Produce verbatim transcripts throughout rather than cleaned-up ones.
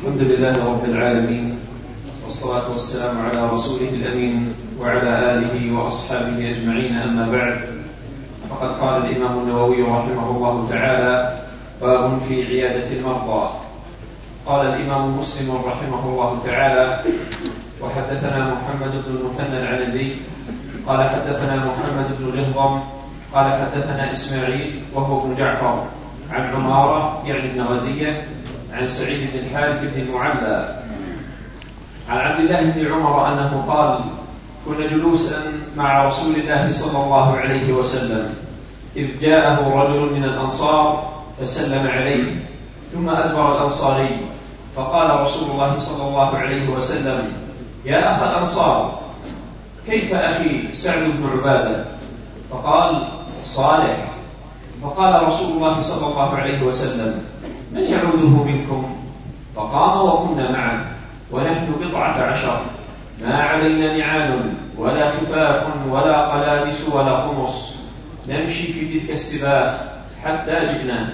الحمد لله رب العالمين، والصلاة والسلام على رسوله الأمين وعلى آله وأصحابه أجمعين، أما بعد. فقد قال الإمام النووي رحمه الله تعالى: باب في عيادة المرضى. قال الإمام مسلم رحمه الله تعالى: وحدثنا محمد بن المثنى العنزي قال حدثنا محمد بن جهضم قال حدثنا إسماعيل وهو ابن جعفر عن عمارة يعني ابن غزية عن سعيد بن الحارث بن المعلى عن عبد الله بن عمر أنه قال: كنا جلوسا مع رسول الله صلى الله عليه وسلم إذ جاءه رجل من الأنصار فسلم عليه، ثم أدبر الأنصاري فقال رسول الله صلى الله عليه وسلم: يا أخ الأنصار، كيف أخي سعد بن عبادة؟ فقال: صالح. فقال رسول الله صلى الله عليه وسلم: من يعوده منكم؟ فقام وكنا معه ونحن بضعة عشر، ما علينا نعال ولا خفاف ولا قلادس ولا قمص، نمشي في تلك السباخ حتى جئناه،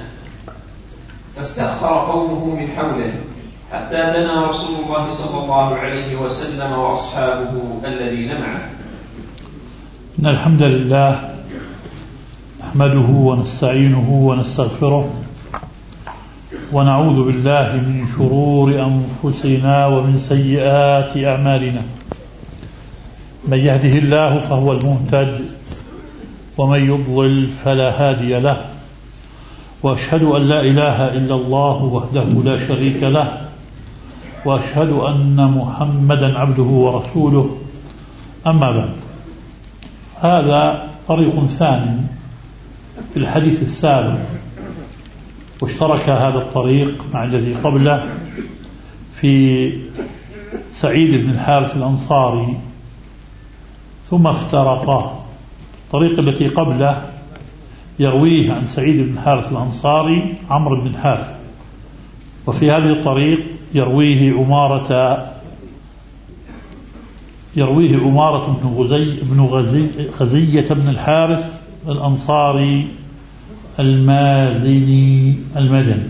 فاستأخر قومه من حوله حتى دنا رسول الله صلى الله عليه وسلم وأصحابه الذين معه. إن الحمد لله نحمده ونستعينه ونستغفره ونعوذ بالله من شرور أنفسنا ومن سيئات أعمالنا، من يهده الله فهو المهتد ومن يضلل فلا هادي له، وأشهد أن لا إله إلا الله وحده لا شريك له، وأشهد أن محمدا عبده ورسوله. أما بعد، هذا طريق ثاني في الحديث السابق، واشترك هذا الطريق مع الذي قبله في سعيد بن الحارث الأنصاري، ثم افترقا. الطريق التي قبله يرويه عن سعيد بن الحارث الأنصاري عمرو بن الحارث، وفي هذه الطريق يرويه عمارة يرويه عمارة بن غزي بن غزي غزية بن الحارث الأنصاري المازني المدني.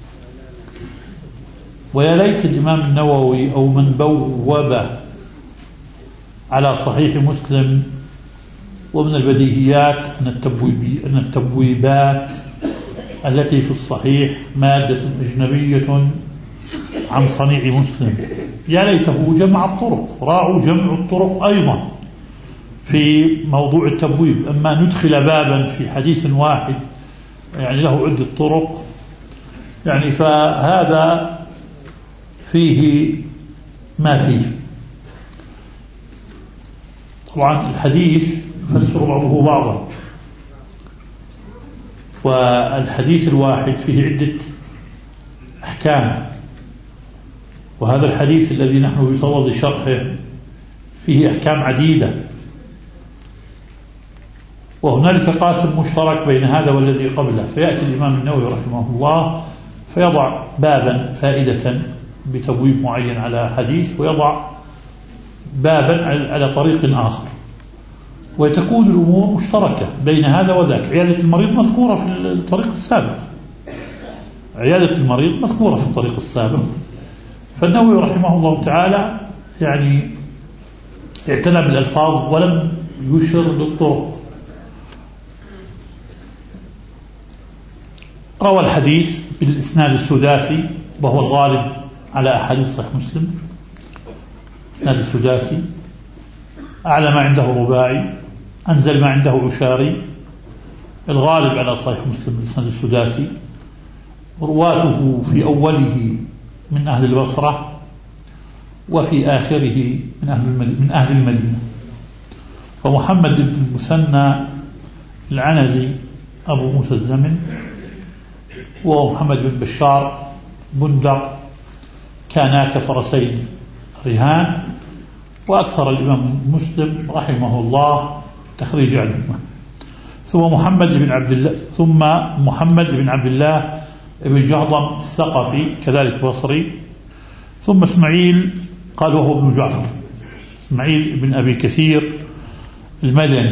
ويا ليت الإمام النووي أو من بوب على صحيح مسلم، ومن البديهيات أن التبويبات التي في الصحيح مادة أجنبية عن صنيع مسلم. يا ليته جمع الطرق، راعوا جمع الطرق أيضا في موضوع التبويب. أما ندخل بابا في حديث واحد يعني له عدة طرق، يعني فهذا فيه ما فيه. طبعا الحديث يفسر بعضه بعضا، والحديث الواحد فيه عدة أحكام، وهذا الحديث الذي نحن بصدد شرحه فيه أحكام عديدة، وهنالك قاسم مشترك بين هذا والذي قبله. فيأتي الإمام النووي رحمه الله فيضع بابا فائدة بتبويب معين على حديث، ويضع بابا على طريق آخر، وتكون الأمور مشتركة بين هذا وذاك. عيادة المريض مذكورة في الطريق السابق، عيادة المريض مذكورة في الطريق السابق. فالنووي رحمه الله تعالى يعني اعتنى بالألفاظ ولم يشر للطرق. روى الحديث بالإسناد السداسي، وهو الغالب على أحاديث صحيح مسلم. الإسناد السداسي أعلى ما عنده رباعي، أنزل ما عنده عشاري. الغالب على صحيح مسلم الإسناد السداسي. رواته في أوله من أهل البصرة، وفي آخره من أهل من أهل المدينة. فمحمد بن المثنى العنزي أبو موسى الزمن، ومحمد بن بشار بندر، كانا كفرسين رهان، وأكثر الإمام مسلم رحمه الله تخريج عنهما. ثم محمد بن عبد الله ثم محمد بن عبد الله بن جهضم الثقفي كذلك بصري. ثم اسماعيل قال وهو ابن جعفر، اسماعيل بن أبي كثير المدني،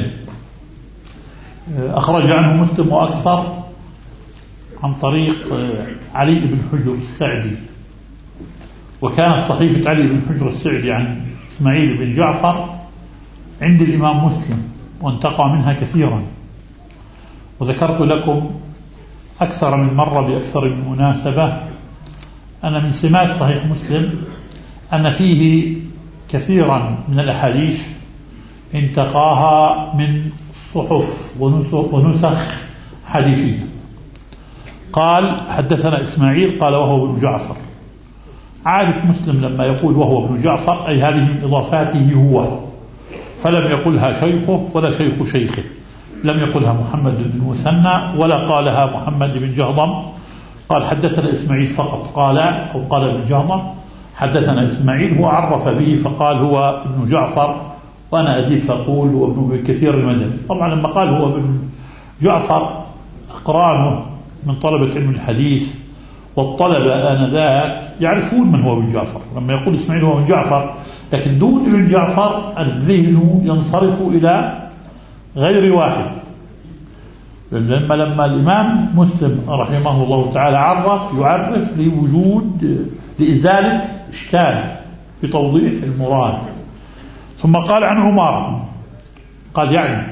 أخرج عنه مسلم وأكثر عن طريق علي بن حجر السعدي، وكانت صحيفة علي بن حجر السعدي عن إسماعيل بن جعفر عند الإمام مسلم وانتقى منها كثيرا. وذكرت لكم أكثر من مرة بأكثر من مناسبة أن من سمات صحيح مسلم أن فيه كثيرا من الأحاديث انتقاها من صحف ونسخ حديثية. قال حدثنا إسماعيل قال وهو ابن جعفر. عادة مسلم لما يقول وهو ابن جعفر أي هذه من إضافاته هو، فلم يقلها شيخه ولا شيخ شيخه، لم يقلها محمد بن مثنى ولا قالها محمد بن جهضم. قال حدثنا إسماعيل فقط، قال أو قال ابن جهضم حدثنا إسماعيل، هو عرف به فقال هو ابن جعفر، وأنا أجيب فأقول هو ابن كثير المدني. طبعا لما قال هو ابن جعفر أقرانه من طلبة علم الحديث والطلبة آنذاك يعرفون من هو ابن جعفر. لما يقول إسماعيل هو ابن جعفر، لكن دون ابن جعفر الذهن ينصرف إلى غير واحد. لما لما الإمام مسلم رحمه الله تعالى عرف يعرف لوجود لإزالة إشكال بتوضيح المراد. ثم قال عن عمر قال يعني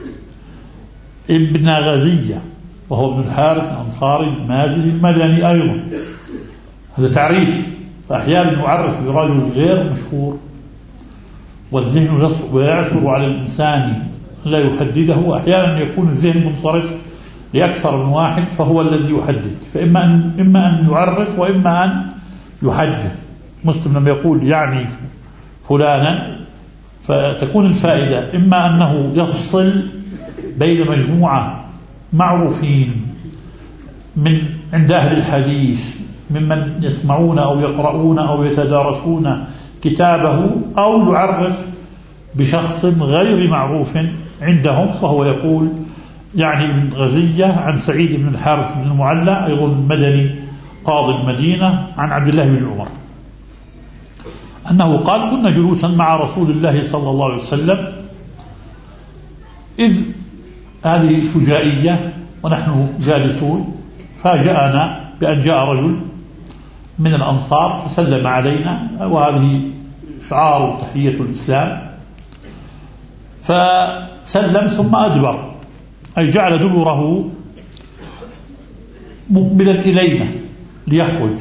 ابن غزية وهو ابن الحارث الأنصاري المازني المدني أيضا. هذا تعريف، فأحيانا يعرف برجل غير مشهور والذهن يعثر على الإنسان لا يحدده، وأحيانا يكون الذهن منصرف لأكثر من واحد فهو الذي يحدد، فإما أن, إما أن يعرف وإما أن يحدد. مسلم لما يقول يعني فلانا فتكون الفائدة إما أنه يفصل بين مجموعة معروفين من عند أهل الحديث ممن يسمعون أو يقرؤون أو يتدارسون كتابه، أو يعرف بشخص غير معروف عندهم، فهو يقول يعني ابن غزية عن سعيد بن الحارث بن المعلى أيضا المدني قاضي المدينة عن عبد الله بن عمر أنه قال كنا جلوسا مع رسول الله صلى الله عليه وسلم إذ هذه فجائية ونحن جالسون فاجأنا بأن جاء رجل من الأنصار فسلم علينا، وهذه شعار تحية الإسلام، فسلم ثم أدبر أي جعل دبره مقبلا إلينا ليخرج،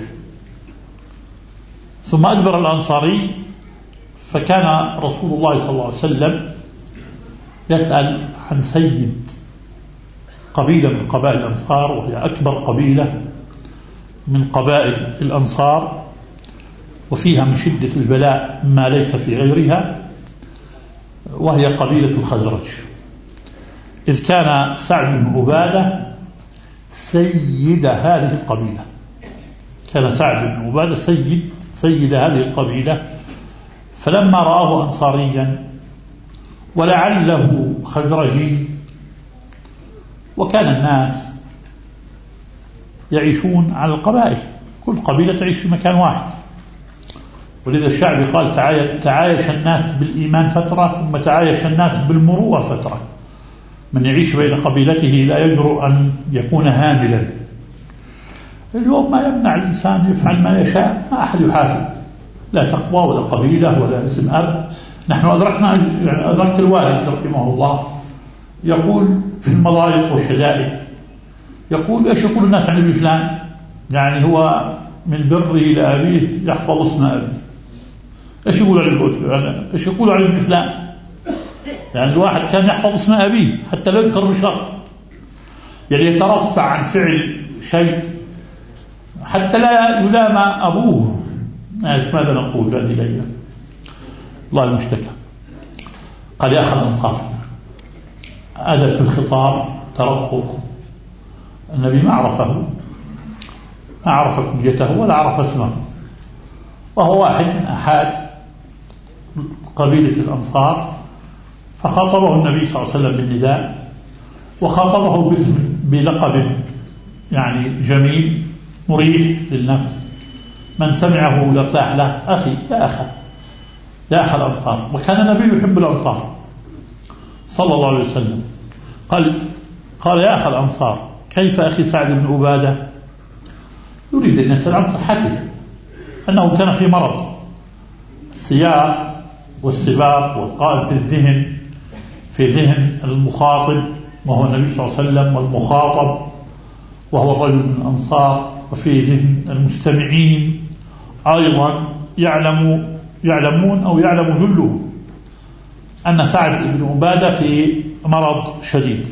ثم أدبر الأنصاري. فكان رسول الله صلى الله عليه وسلم يسأل عن سيد قبيلة من قبائل الأنصار، وهي أكبر قبيلة من قبائل الأنصار وفيها من شدة البلاء ما ليس في غيرها، وهي قبيلة الخزرج. إذ كان سعد بن عبادة سيد هذه القبيلة، كان سعد بن عبادة سيد سيد هذه القبيلة، فلما رآه أنصاريا ولعله خزرجي، وكان الناس يعيشون على القبائل، كل قبيلة تعيش في مكان واحد، ولذا الشعب قال تعايش الناس بالإيمان فترة ثم تعايش الناس بالمروءة فترة. من يعيش بين قبيلته لا يجرؤ أن يكون هاملا. اليوم ما يمنع الإنسان يفعل ما يشاء، ما أحد يحاسب، لا تقوى ولا قبيلة ولا اسم أب. نحن أدركنا يعني أدركت الوالد رحمه الله يقول في المضايق والشدائد، يقول إيش يقول الناس عن ابن فلان؟ يعني هو من بره لأبيه يحفظ اسم أبيه. إيش يقول عن ابن إيش يقول عن ابن فلان؟ يعني الواحد كان يحفظ اسم أبيه حتى لا يذكر بشر، يعني يترفع عن فعل شيء حتى لا يلام أبوه. ماذا نقول هذه الليلة؟ الله المشتكى. قال يا أخي الأنصار، أدب الخطاب ترقق. النبي ما عرفه، ما عرف كنيته ولا عرف اسمه، وهو واحد من أحد قبيلة الأنصار، فخاطبه النبي صلى الله عليه وسلم بالنداء، وخاطبه باسم بلقب يعني جميل مريح للنفس، من سمعه لارتاح له، أخي يا أخي يا أخي الأنصار. وكان النبي يحب الأنصار صلى الله عليه وسلم. قال قال يا أخي الأنصار كيف أخي سعد بن عبادة؟ يريد أن يسأل عن صحته، أنه كان في مرض السياق والسباق والقائم في الذهن في ذهن المخاطب وهو النبي صلى الله عليه وسلم، والمخاطب وهو الرجل من الأنصار، وفي ذهن المستمعين أيضا يعلم يعلمون أو يعلم جلهم أن سعد بن عبادة في مرض شديد.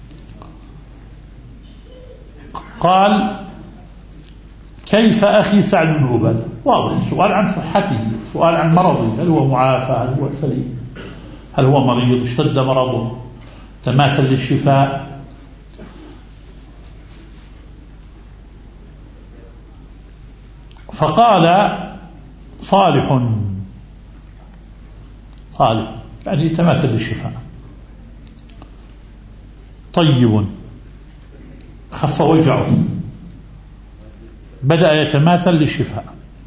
قال: كيف أخي سعد بن عبادة؟ واضح السؤال عن صحته، السؤال عن مرضه، هل هو معافى، هل هو سليم، هل هو مريض، اشتد مرضه، تماثل للشفاء. فقال: صالح صالح يعني تماثل للشفاء، طيب، خف وجعه، بدأ يتماثل للشفاء.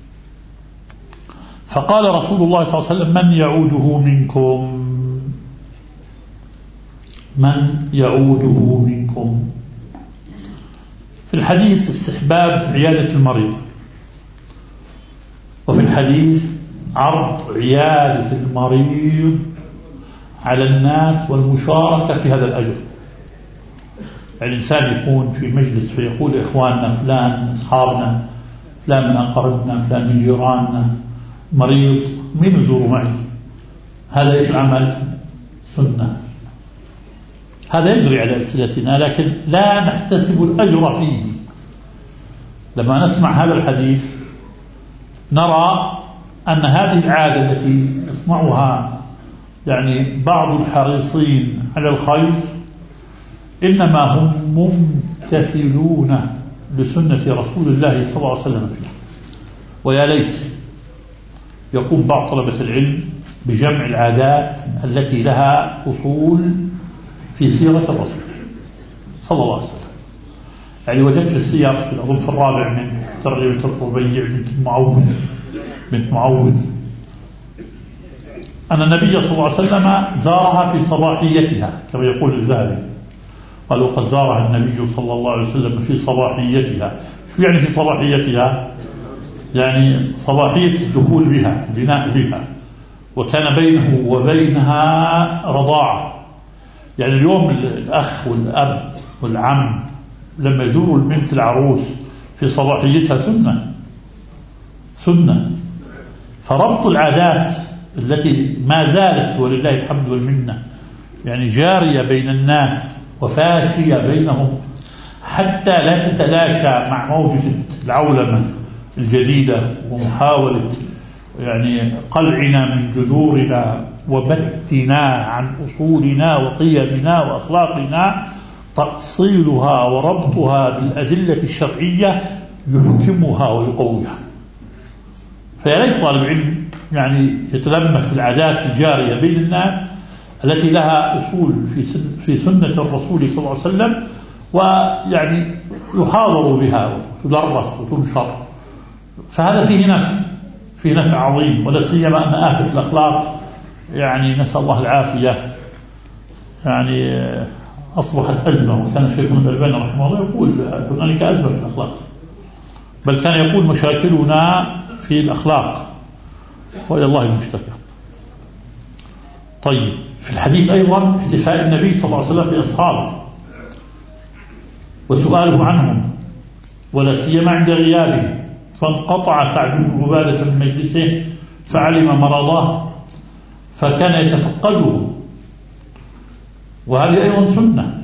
فقال رسول الله صلى الله عليه وسلم: من يعوده منكم؟ من يعوده منكم؟ في الحديث استحباب عيادة المريض، وفي الحديث عرض عيادة المريض على الناس والمشاركة في هذا الأجر. الإنسان يكون في مجلس فيقول: إخواننا فلان، أصحابنا فلان من أقربنا، فلان من جيراننا مريض، من يزور معي؟ هذا إيش العمل؟ سنة. هذا يجري على ألسنتنا لكن لا نحتسب الأجر فيه. لما نسمع هذا الحديث نرى أن هذه العادة التي يصنعها يعني بعض الحريصين على الخير إنما هم ممتثلون لسنة رسول الله صلى الله عليه وسلم فيها. ويا ليت يقوم بعض طلبة العلم بجمع العادات التي لها أصول في سيرة الرسول صلى الله عليه وسلم. يعني وجدت السياق في الأظن في الرابع من ترغيبة الربيع بنت معوذ بنت معوذ أن النبي صلى الله عليه وسلم زارها في صباحيتها كما يقول الذهبي، قالوا قد زارها النبي صلى الله عليه وسلم في صباحيتها. شو يعني في صباحيتها؟ يعني صباحية الدخول بها، البناء بها، وكان بينه وبينها رضاعة. يعني اليوم الأخ والأب والعم لما يزوروا البنت العروس في صباحيتها سنة سنة. فربط العادات التي ما زالت ولله الحمد والمنة يعني جارية بين الناس وفاشية بينهم حتى لا تتلاشى مع موجة العولمة الجديدة ومحاولة يعني قلعنا من جذورنا وبتنا عن أصولنا وقيمنا وأخلاقنا، تأصيلها وربطها بالأدلة الشرعية يحكمها ويقويها. فيا ليت طالب علم يعني يتلمس في العادات الجارية بين الناس التي لها أصول في في سنة الرسول صلى الله عليه وسلم، ويعني يحاضر بها وتدرس وتنشر. فهذا فيه نفع فيه نفع عظيم، ولا سيما أن آفة الأخلاق يعني نسأل الله العافية يعني أصبحت أزمة. وكان الشيخ محمد الألباني رحمه الله يقول هنالك أزمة في الأخلاق، بل كان يقول مشاكلنا في الأخلاق وإلى الله المشتكى. طيب، في الحديث أيضا احتفاء النبي صلى الله عليه وسلم بأصحابه وسؤاله عنهم ولا سيما عند غيابه، فانقطع سعد بن عبادة من مجلسه فعلم مرضه فكان يتفقده، وهذه أيضا سنة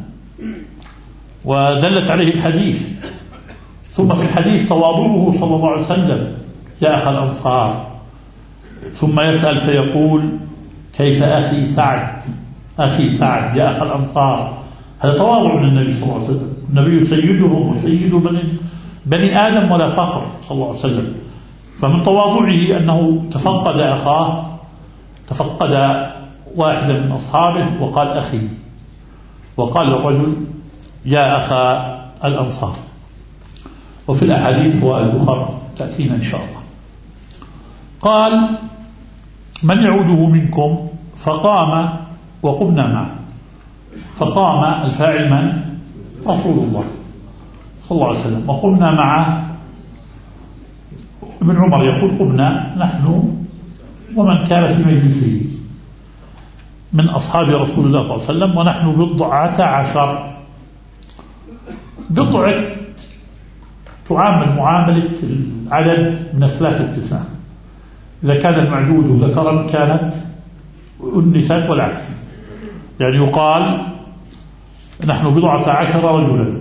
ودلت عليه الحديث. ثم في الحديث تواضعه صلى الله عليه وسلم يا أخ الأنصار، ثم يسأل فيقول كيف أخي سعد أخي سعد يا أخ الأنصار. هذا تواضع من النبي صلى الله عليه وسلم. النبي سيدهم وسيد بني, بني آدم ولا فخر صلى الله عليه وسلم. فمن تواضعه أنه تفقد أخاه، تفقد واحدا من أصحابه وقال أخي، وقال الرجل يا أخا الأنصار. وفي الأحاديث والأخرى تأتينا إن شاء الله. قال من يعوده منكم؟ فقام وقمنا معه. فقام الفاعل من؟ رسول الله صلى الله عليه وسلم، وقمنا معه ابن عمر يقول قمنا نحن ومن كان في مجلسه من أصحاب رسول الله صلى الله عليه وسلم ونحن بضعة عشر. بضعة تعامل معاملة العدد من ثلاثة تسعة، إذا كان المعدود ذكرا كانت النساء والعكس، يعني يقال نحن بضعة عشر رجلا،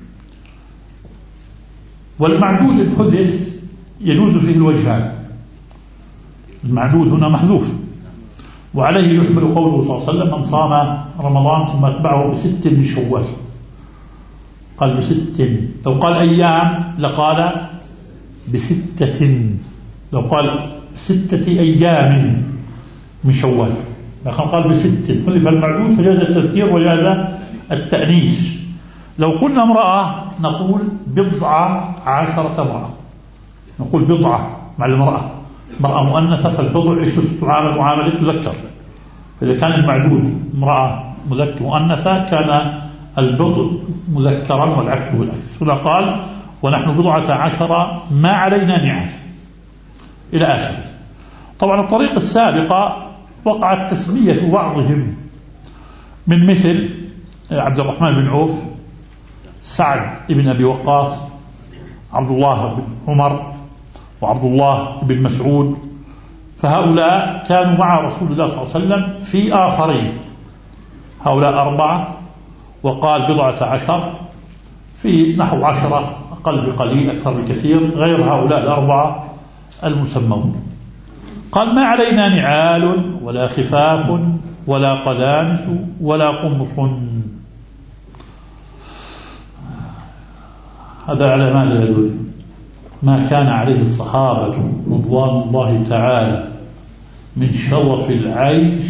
والمعدود الحذف يجوز فيه الوجهان، المعدود هنا محذوف، وعليه يحمل قوله صلى الله عليه وسلم من صام رمضان ثم اتبعه بست من شوال، قال بست، لو قال أيام لقال بستة، لو قال ستة أيام من شوال، لكن قال بست، حذف المعدود فجاز التذكير وجاز التأنيث. لو قلنا امرأة نقول بضعة عشرة امرأة، نقول بضعة مع المرأة، مرأة مؤنثة فالبضع ايش تعامل معاملة تذكر، إذا كان المعدود امرأة مذكر مؤنثة كان البضع مذكرا والعكس والعكس. هنا قال ونحن بضعة عشر ما علينا نعال إلى آخره. طبعا الطريقة السابقة وقعت تسمية بعضهم من مثل عبد الرحمن بن عوف، سعد بن أبي وقاص، عبد الله بن عمر، وعبد الله بن مسعود، فهؤلاء كانوا مع رسول الله صلى الله عليه وسلم في آخرين، هؤلاء أربعة وقال بضعة عشر، في نحو عشرة أقل بقليل أكثر بكثير غير هؤلاء الأربعة المسمون. قال ما علينا نعال ولا خفاف ولا قلانس ولا قمص. هذا على ماذا يدل؟ ما كان عليه الصحابة رضوان الله تعالى من شرف العيش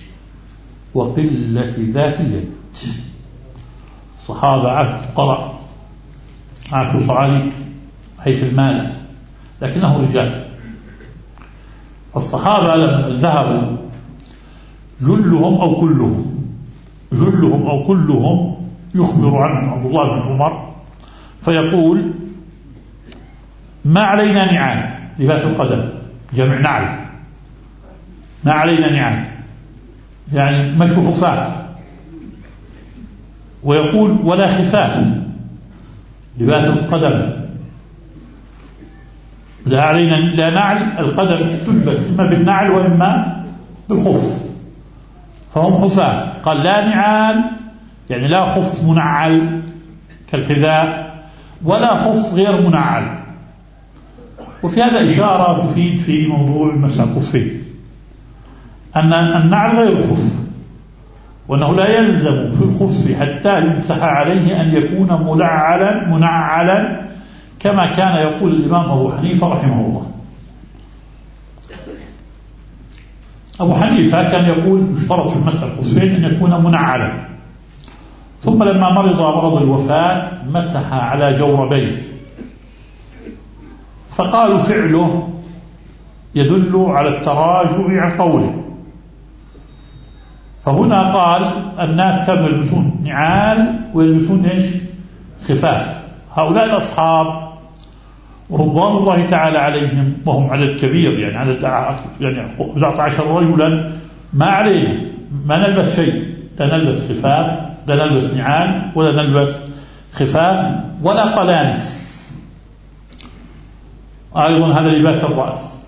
وقلة ذات اليد. الصحابة عاشوا فقراء، عاشوا صعاليك حيث المال، لكنه رجال. الصحابة لما ذهبوا جلهم أو كلهم جلهم أو كلهم يخبر عنه عبد الله بن عمر فيقول ما علينا نعال، لباس القدم جمع نعل، ما علينا نعال يعني مش خفاف، ويقول ولا خفاف لباس القدم، لا علينا لا نعل، القدم تلبس إما بالنعل وإما بالخف، فهم خفاف. قال لا نعال يعني لا خف منعل كالحذاء ولا خف غير منعل. وفي هذا إشارة تفيد في موضوع مسح الخفين أن النعل غير الخف، وأنه لا يلزم في الخف حتى يمسح عليه أن يكون منعلا منعلا كما كان يقول الإمام أبو حنيفة رحمه الله. أبو حنيفة كان يقول يشترط في مسح الخفين أن يكون منعلا، ثم لما مرض مرض الوفاة مسح على جوربيه، فقالوا فعله يدل على التراجع عن قوله، فهنا قال الناس كانوا يلبسون نعال ويلبسون ايش؟ خفاف. هؤلاء الأصحاب رضوان الله تعالى عليهم وهم عدد كبير، يعني عدد يعني تسعة عشر رجلا، ما علينا ما نلبس شيء، لا نلبس خفاف لا نلبس نعال ولا نلبس خفاف ولا قلانس. أيضا هذا لباس الرأس،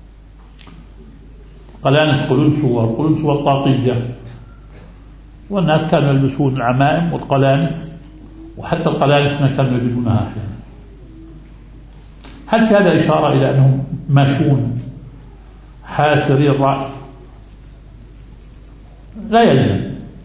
قلانس قلنس والقلنس والطاقية، والناس كانوا يلبسون العمائم والقلانس، وحتى القلانس ما كانوا يجدونها أحيانا. هل في هذا إشارة إلى أنهم ماشون حاسري الرأس؟ لا يلزم،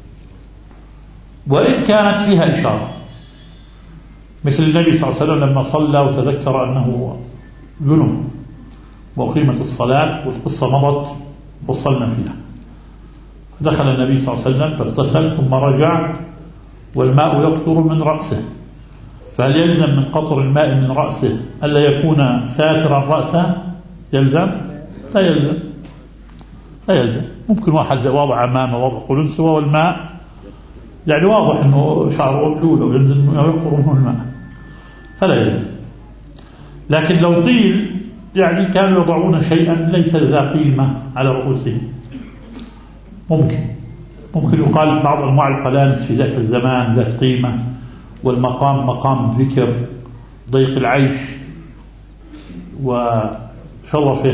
وإن كانت فيها إشارة، مثل النبي صلى الله عليه وسلم لما صلى وتذكر أنه جنب وأقيمت الصلاة والقصة مضت وصلنا فيها، دخل النبي صلى الله عليه وسلم فاغتسل ثم رجع والماء يقطر من رأسه، فهل يلزم من قطر الماء من رأسه ألا يكون ساترا رأسه؟ يلزم؟ لا يلزم، لا يلزم. ممكن واحد وضع أمامه وضع قلنسوة والماء يعني واضح أنه شعره مبلول أو يلزم أو يقطر منه الماء، فلا يلزم. لكن لو قيل يعني كانوا يضعون شيئا ليس ذا قيمة على رؤوسهم. ممكن ممكن يقال بعض أنواع القلانس في ذاك الزمان ذات قيمة، والمقام مقام ذكر ضيق العيش وشرفه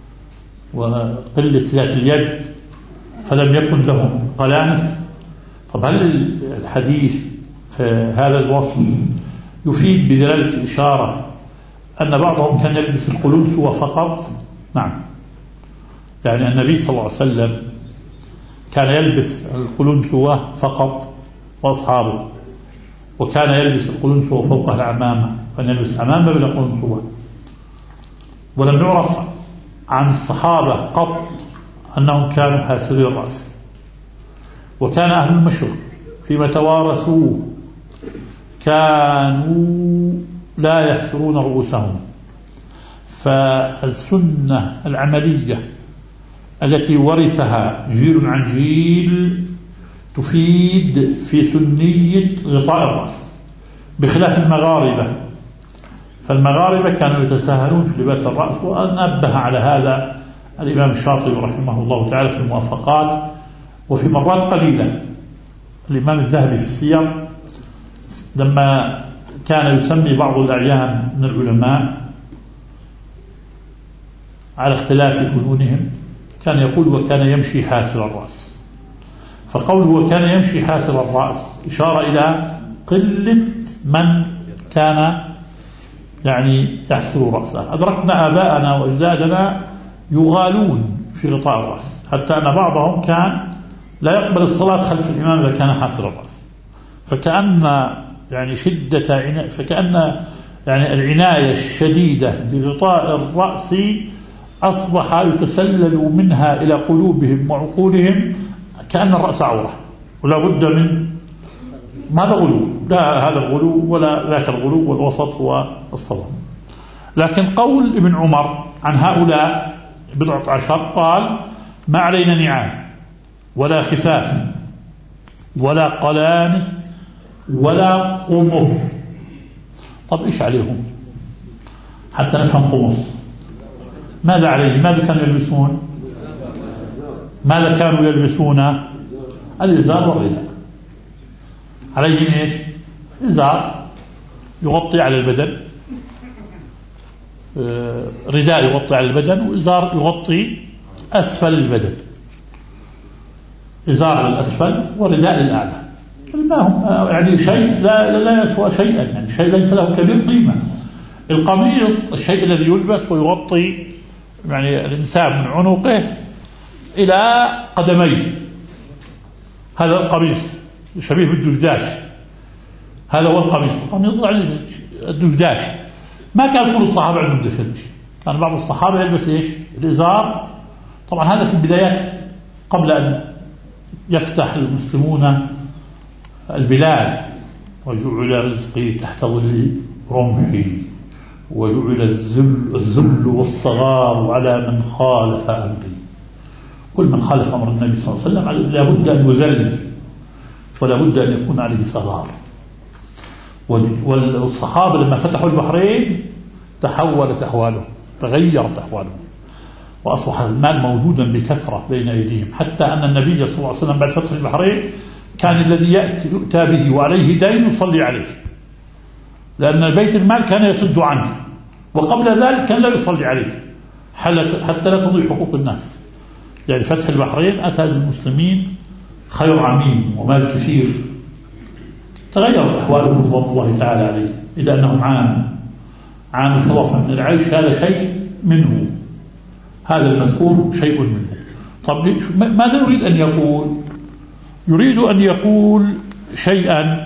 وقلة ذات اليد، فلم يكن لهم قلانس. طب هل الحديث هذا الوصف يفيد بدلالة الإشارة أن بعضهم كان يلبس القلنسوة فقط؟ نعم، يعني النبي صلى الله عليه وسلم كان يلبس القلنسوة فقط وأصحابه، وكان يلبس القلنسوة فوقها العمامة، كان يلبس عمامة بلا قلنسوة. ولم يعرف عن الصحابة قط أنهم كانوا حاسري الرأس. وكان أهل المشرق فيما توارثوا كانوا لا يحسرون رؤوسهم. فالسنة العملية التي ورثها جيل عن جيل تفيد في سنية غطاء الرأس، بخلاف المغاربة. فالمغاربة كانوا يتساهلون في لباس الرأس، ونبه على هذا الإمام الشاطبي رحمه الله تعالى في الموافقات. وفي مرات قليلة الإمام الذهبي في السير لما كان يسمي بعض الأعيان من العلماء على اختلاف فنونهم كان يقول وكان يمشي حاسر الرأس. فقوله وكان يمشي حاسر الرأس إشارة إلى قلة من كان يعني يحسر رأسه. أدركنا آباءنا وأجدادنا يغالون في غطاء الرأس، حتى أن بعضهم كان لا يقبل الصلاة خلف الإمام إذا كان حاسر الرأس. فكأن يعني شدة عناية فكأن يعني العناية الشديدة بغطاء الرأس أصبح يتسلل منها إلى قلوبهم وعقولهم كأن الرأس عورة، ولا بد من ماذا غلو، لا هذا الغلو ولا ذاك الغلو، والوسط هو الصواب. لكن قول ابن عمر عن هؤلاء بضعة عشر قال ما علينا نعال ولا خفاف ولا قلانس ولا قمص. طب إيش عليهم حتى نفهم قمص؟ ماذا عليهم؟ ماذا كانوا يلبسون؟ ماذا كانوا يلبسون؟ الإزار والرداء. عليهم إيش؟ إزار يغطي على البدن، رداء يغطي على البدن، وإزار يغطي أسفل البدن، إزار للأسفل ورداء للأعلى. ما هم يعني شيء لا لا يسوى شيئا، يعني شيء ليس له كبير قيمة. القميص الشيء الذي يلبس ويغطي يعني الإنسان من عنقه إلى قدميه، هذا القميص شبيه بالدجداش، هذا هو القميص. القميص يعني الدجداش. ما كان كل الصحابة عندهم دجداش، كان بعض الصحابة يلبس إيش؟ الإزار. طبعا هذا في البدايات قبل أن يفتح المسلمون البلاد، وجعل رزقي تحت ظل رمحي، وجعل الذل, الذل والصغار على من خالف أمري. كل من خالف أمر النبي صلى الله عليه وسلم لا بد أن يذل، ولا بد أن يكون عليه صغار. والصحابة لما فتحوا البحرين تحولت أحوالهم، تغيرت أحوالهم، وأصبح المال موجودا بكثرة بين أيديهم، حتى أن النبي صلى الله عليه وسلم بعد فتح البحرين كان الذي يأتي يؤتى به وعليه دين يصلي عليه، لأن بيت المال كان يسد عنه، وقبل ذلك كان لا يصلي عليه حتى لا تضيع حقوق الناس. يعني فتح البحرين أتى للمسلمين خير عميم ومال كثير، تغيرت أحوالهم رضوان الله تعالى عليه، إذا أنهم عانوا عانوا شرفا من العيش، هذا شيء منه، هذا المذكور شيء منه. طب ماذا يريد أن يقول؟ يريد أن يقول شيئا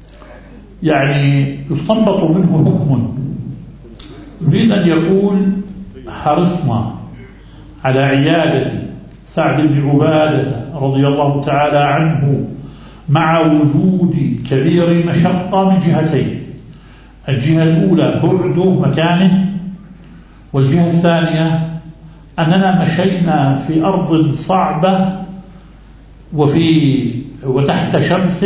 يعني يستنبط منه حكم. يريد أن يقول حرصنا على عيادة سعد بن عبادة رضي الله تعالى عنه مع وجود كبير المشقة من جهتين: الجهة الأولى بعد مكانه، والجهة الثانية أننا مشينا في أرض صعبة وفي وتحت شمس،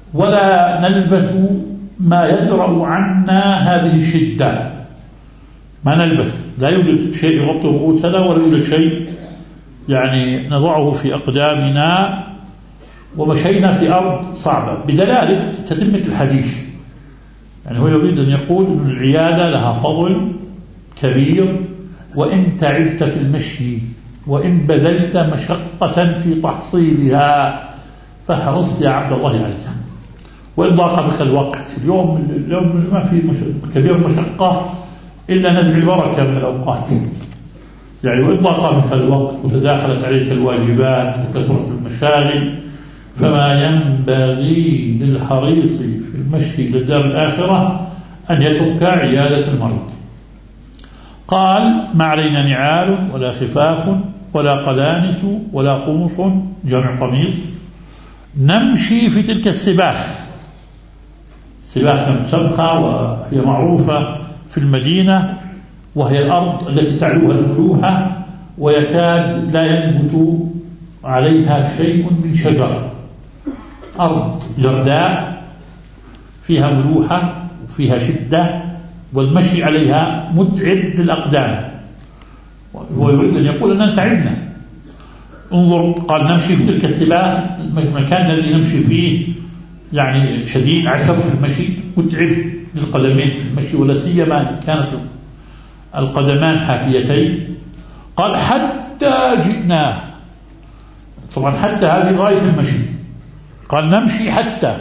ولا نلبس ما يدرأ عنا هذه الشدة. ما نلبس، لا يوجد شيء يغطي رؤوسنا ولا يوجد شيء يعني نضعه في أقدامنا، ومشينا في أرض صعبة بدلالة تتمة الحديث. يعني هو يريد أن يقول أن العيادة لها فضل كبير، وإن تعبت في المشي وإن بذلت مشقة في تحصيلها فاحرص يا عبد الله عليها، وإن ضاق بك الوقت. اليوم اليوم ما في كبير مشقة إلا ندعي البركة من الأوقات، يعني وإن ضاق بك الوقت وتداخلت عليك الواجبات وكثرة المشاغل، فما ينبغي للحريص في المشي للدار الآخرة أن يترك عيادة المريض. قال: ما علينا نعال ولا خفاف ولا قلانس ولا قمص، جمع قميص، نمشي في تلك السباخ. السباخ سبخة وهي معروفة في المدينة، وهي الأرض التي تعلوها الملوحة ويكاد لا ينبت عليها شيء من شجر، أرض جرداء فيها ملوحة وفيها شدة، والمشي عليها متعب للأقدام. هو يريد أن يقول أننا تعبنا. انظر، قال: نمشي في تلك السباخ، المكان الذي نمشي فيه يعني شديد عسر في المشي، متعب للقدمين في المشي، ولا سيما كانت القدمان حافيتين. قال: حتى جئناه. طبعا حتى هذه غاية المشي. قال: نمشي حتى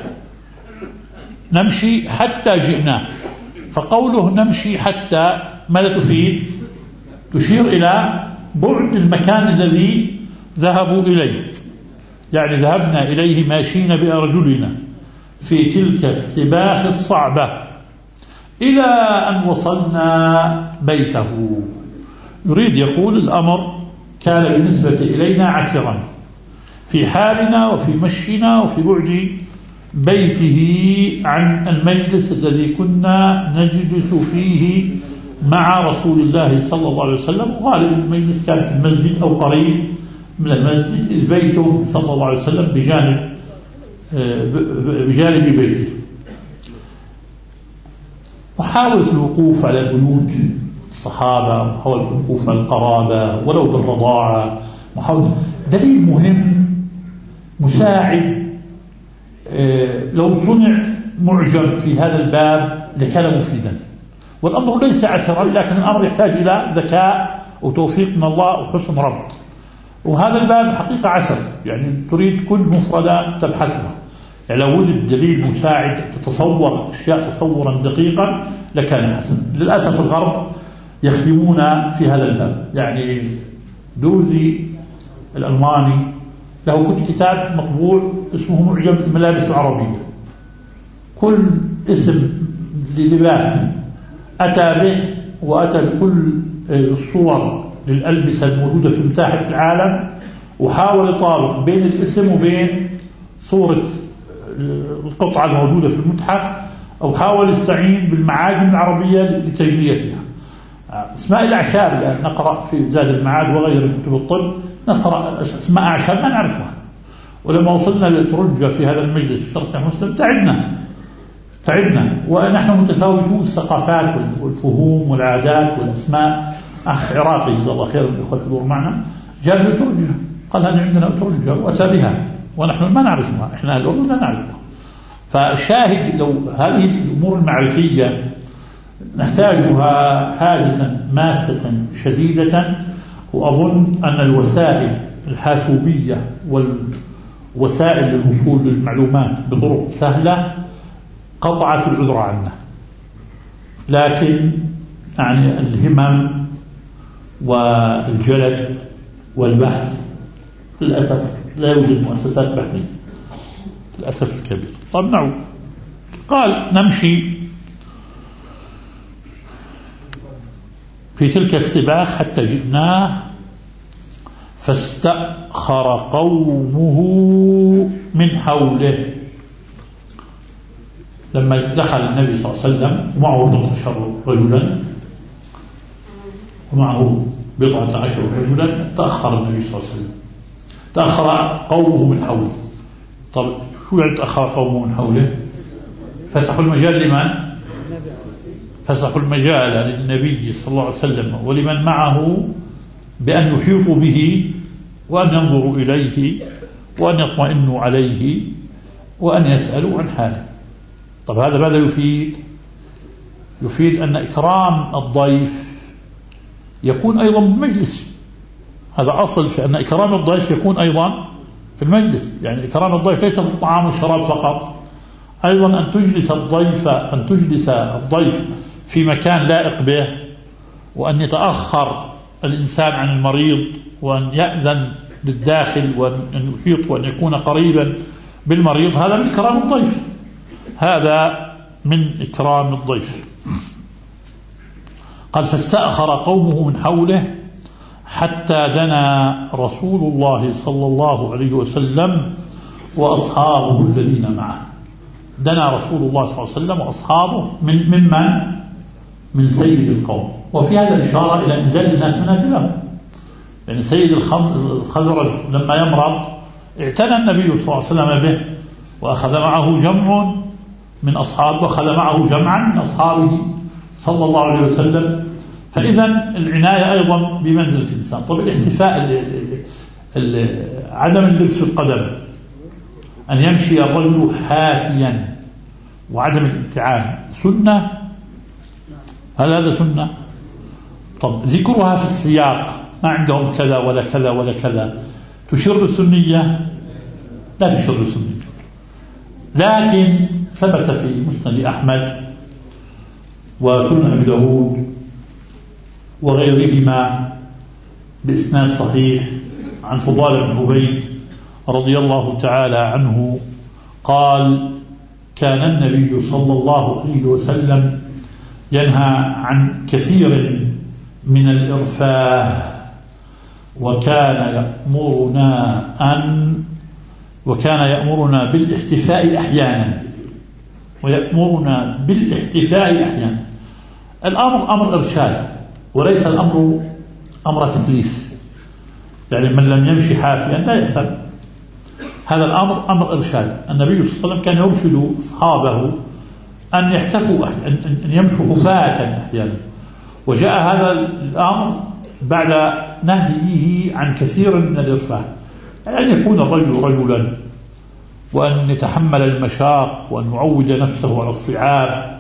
نمشي حتى جئناه. فقوله نمشي حتى ماذا تفيد؟ تشير إلى بعد المكان الذي ذهبوا إليه، يعني ذهبنا إليه ماشيين بأرجلنا في تلك السباخ الصعبة إلى أن وصلنا بيته. يريد يقول الأمر كان بالنسبة إلينا عسرا في حالنا وفي مشينا وفي بعد بيته عن المجلس الذي كنا نجلس فيه مع رسول الله صلى الله عليه وسلم. وغالب المجلس كان في المسجد أو قريب من المسجد، إذ بيته صلى الله عليه وسلم بجانب بجانب بيته. وحاولت الوقوف على بيوت الصحابة، وحاولت الوقوف على القرابة ولو بالرضاعة، وحاولت دليل مهم مساعد. لو صنع معجم في هذا الباب لكان مفيدا، والأمر ليس عسرا، لكن الأمر يحتاج إلى ذكاء وتوفيق من الله وحسن ربط. وهذا الباب حقيقة عسر، يعني تريد كل مفردة تبحثها، يعني لو وجد دليل مساعد تتصور أشياء تصورا دقيقا لكان حسنا. للأسف الغرب يخدمون في هذا الباب، يعني دوزي الألماني له كتاب مطبوع اسمه معجم الملابس العربية، كل اسم للباس أتى به، وأتى بكل الصور للألبسة الموجودة في متاحف العالم، وحاول يطابق بين الاسم وبين صورة القطعة الموجودة في المتحف، أو حاول يستعين بالمعاجم العربية لتجليتها. اسماء الأعشاب الآن نقرأ في زاد المعاد وغير كتب الطب، نقرأ اسماء أعشاب ما نعرفها، ولما وصلنا للترجة في هذا المجلس في شرح مسلم تعبنا تعبنا ونحن متفاوتون الثقافات والفهوم والعادات والأسماء. أخ عراقي جزاه الله خير من الإخوة الحضور معنا جاب له ترجة، قال هذا عندنا ترجة وأتى بها ونحن ما نعرفها، إحنا الأردن لا نعرفها. فالشاهد لو هذه الأمور المعرفية نحتاجها حاجة ماسة شديدة، وأظن أن الوسائل الحاسوبية والوسائل للوصول للمعلومات بطرق سهلة قطعت العذر عنا، لكن يعني الهمم والجلد والبحث للأسف لا يوجد مؤسسات بحثية للأسف الكبير. طب نعود، قال نمشي في تلك السباخ حتى جئناه فاستأخر قومه من حوله. لما دخل النبي صلى الله عليه وسلم ومعه بضعة عشر رجلا ومعه بضعة عشر رجلا تأخر النبي صلى الله عليه وسلم، تأخر قومه من حوله. طب شو يعني تأخر قومه من حوله؟ فسحوا المجال لمن؟ فسحوا المجال للنبي صلى الله عليه وسلم ولمن معه بأن يحيطوا به وأن ينظروا إليه وأن يطمئنوا عليه وأن يسألوا عن حاله. طب هذا ماذا يفيد؟ يفيد أن إكرام الضيف يكون أيضا بالمجلس. هذا أصل في أن إكرام الضيف يكون أيضا في المجلس. يعني إكرام الضيف ليس في الطعام والشراب فقط، أيضا أن تجلس الضيف أن تجلس الضيف في مكان لائق به، وأن يتأخر الإنسان عن المريض، وأن يأذن للداخل، وأن يحيط وأن يكون قريبا بالمريض. هذا من إكرام الضيف، هذا من إكرام الضيف. قال فاستأخر قومه من حوله حتى دنا رسول الله صلى الله عليه وسلم وأصحابه الذين معه. دنا رسول الله صلى الله عليه وسلم وأصحابه من ممن من سيد القوم. وفي هذا الإشارة إلى إنزال الناس منازلهم، يعني سيد الخزرج لما يمرض اعتنى النبي صلى الله عليه وسلم به، وأخذ معه جمع من أصحابه، وأخذ معه جمعا من أصحابه صلى الله عليه وسلم. فإذا العناية أيضا بمنزلة الإنسان. طب الاحتفاء، عدم اللبس في القدم، أن يمشي الرجل حافيا وعدم الابتعاد، سنة؟ هل هذا سنة؟ طب ذكرها في السياق، ما عندهم كذا ولا كذا ولا كذا، تشير السنية؟ لا تشير السنية. لكن ثبت في مسند أحمد وسنن أبي داود وغيرهما بإسناد صحيح عن فضال بن عبيد رضي الله تعالى عنه قال كان النبي صلى الله عليه وسلم ينهى عن كثير من الإرفاه، وكان يأمرنا أن وكان يأمرنا بالاحتفاء أحيانا ويأمرنا بالاحتفاء أحيانا. الأمر أمر إرشاد وليس الأمر أمر تكليف. يعني من لم يمشي حافيا لا يأثم، هذا الأمر أمر إرشاد. النبي صلى الله عليه وسلم كان يرشد أصحابه أن يحتفوا أن يمشوا خفاة أحيانا، وجاء هذا الأمر بعد نهيه عن كثير من الإرفاه، يعني أن يكون الرجل رجلا، وأن يتحمل المشاق، وأن يعود نفسه على الصعاب،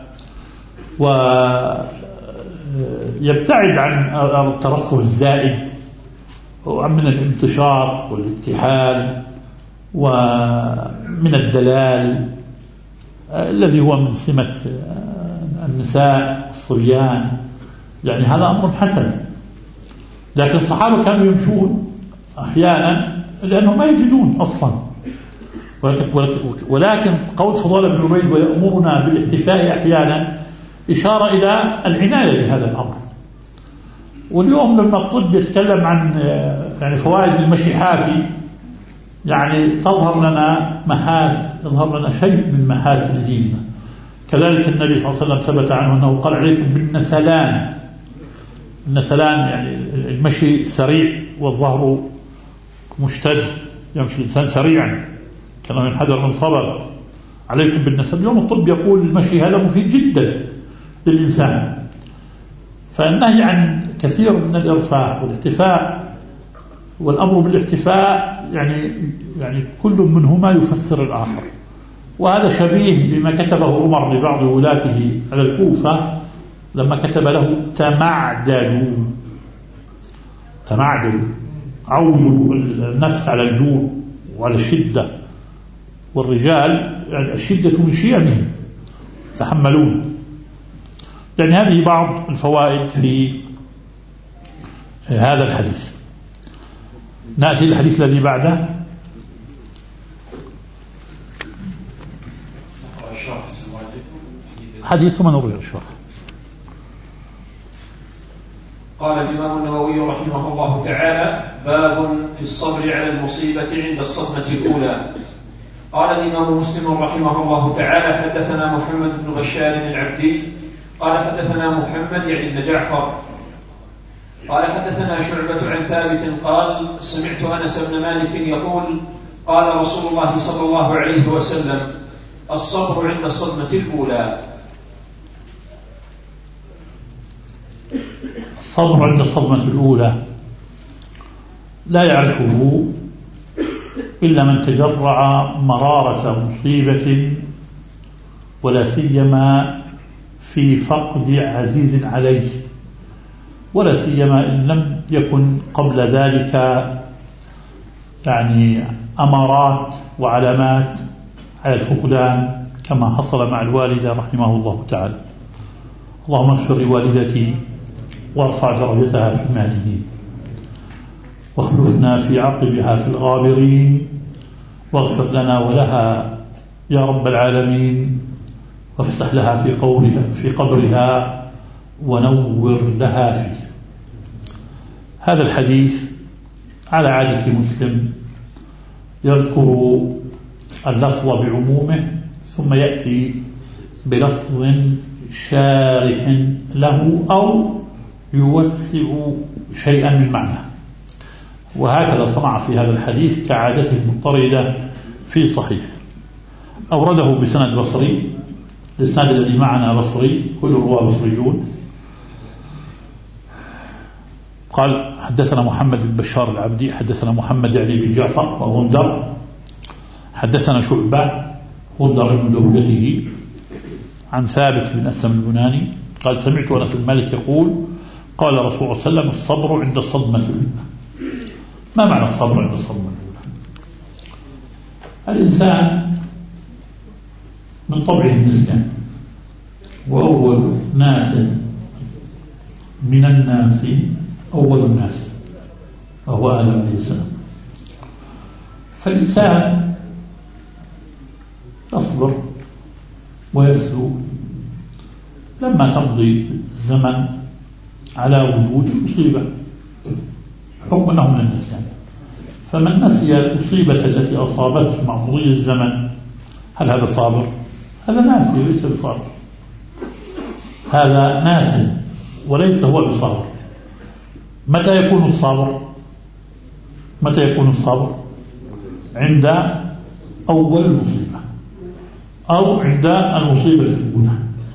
ويبتعد عن الترفه الزائد ومن الانتشار والاتحال ومن الدلال الذي هو من سمة النساء الصبيان. يعني هذا أمر حسن. لكن الصحابة كانوا يمشون أحيانا لأنهم ما يجدون أصلا. ولكن قول فضال بن عبيد ويأمرنا بالاحتفاء أحيانا إشارة إلى العناية بهذا الأمر. واليوم لما الطب يتكلم عن يعني فوائد المشي حافي، يعني تظهر لنا محاسن، يظهر لنا شيء من محاسن ديننا. كذلك النبي صلى الله عليه وسلم ثبت عنه أنه قال عليكم بالنسلان. النسلان يعني المشي سريع والظهر مشتد، يمشي الإنسان سريعا كما ينحدر من صبر. عليكم بالنسل. اليوم الطب يقول المشي هذا مفيد جدا للإنسان. فالنهي عن كثير من الإرفاع والاحتفاء والأمر بالاحتفاء يعني يعني كل منهما يفسر الآخر. وهذا شبيه بما كتبه عمر لبعض ولاته على الكوفة لما كتب له تمعدلوا. تمعدلوا عودوا النفس على الجوع وعلى الشدة، والرجال يعني الشدة من شيمهم تحملون. يعني هذه بعض الفوائد في هذا الحديث. نأتي الحديث الذي بعده. حديث من روي الشرح. قال الإمام النووي رحمه الله تعالى: باب في الصبر على المصيبة عند الصدمة الأولى. قال الإمام مسلم رحمه الله تعالى: حدثنا محمد بن بشار العبدي قال حدثنا محمد يعني بن جعفر قال حدثنا شعبة عن ثابت قال: سمعت أنس بن مالك يقول: قال رسول الله صلى الله عليه وسلم: الصبر عند الصدمة الأولى. الصبر عند الصدمة الأولى لا يعرفه إلا من تجرع مرارة مصيبة، ولا سيما في فقد عزيز عليه، ولا سيما إن لم يكن قبل ذلك يعني أمارات وعلامات على الفقدان كما حصل مع الوالدة رحمه الله تعالى. اللهم اغفر لوالدتي وارفع درجتها في المهديين، واخلفنا في عقبها في الغابرين، واغفر لنا ولها يا رب العالمين، وافتح لها في قولها في قبرها ونور لها فيه. هذا الحديث على عادة مسلم يذكر اللفظ بعمومه ثم يأتي بلفظ شارح له أو يوسع شيئا من معناه، وهكذا صنع في هذا الحديث كعادته المضطردة في صحيح. أورده بسند بصري، الإسناد الذي معنا بصري، كل الرواة بصريون. قال حدثنا محمد بن بشار العبدي حدثنا محمد يعني بن جعفر وغندر حدثنا شعبة غندر بن زوجته عن ثابت بن أسلم البناني قال سمعت أنس بن مالك يقول قال رسول الله صلى الله عليه وسلم الصبر عند الصدمة الأولى. ما معنى الصبر عند الصدمة الأولى؟ الإنسان من طبعه النسيان، وأول ناس من الناس أول الناس وهو آدم عليه السلام. فالإنسان يصبر ويسلو لما تمضي الزمن على وجود مصيبة حكم أنه من النسيان. فمن نسي المصيبة التي أصابته مع مضي الزمن هل هذا صابر؟ هذا ناسي وليس بصابر، هذا ناسي وليس هو بصابر. متى يكون الصابر؟ متى يكون الصابر؟ عند أول المصيبة أو عند المصيبة الأولى،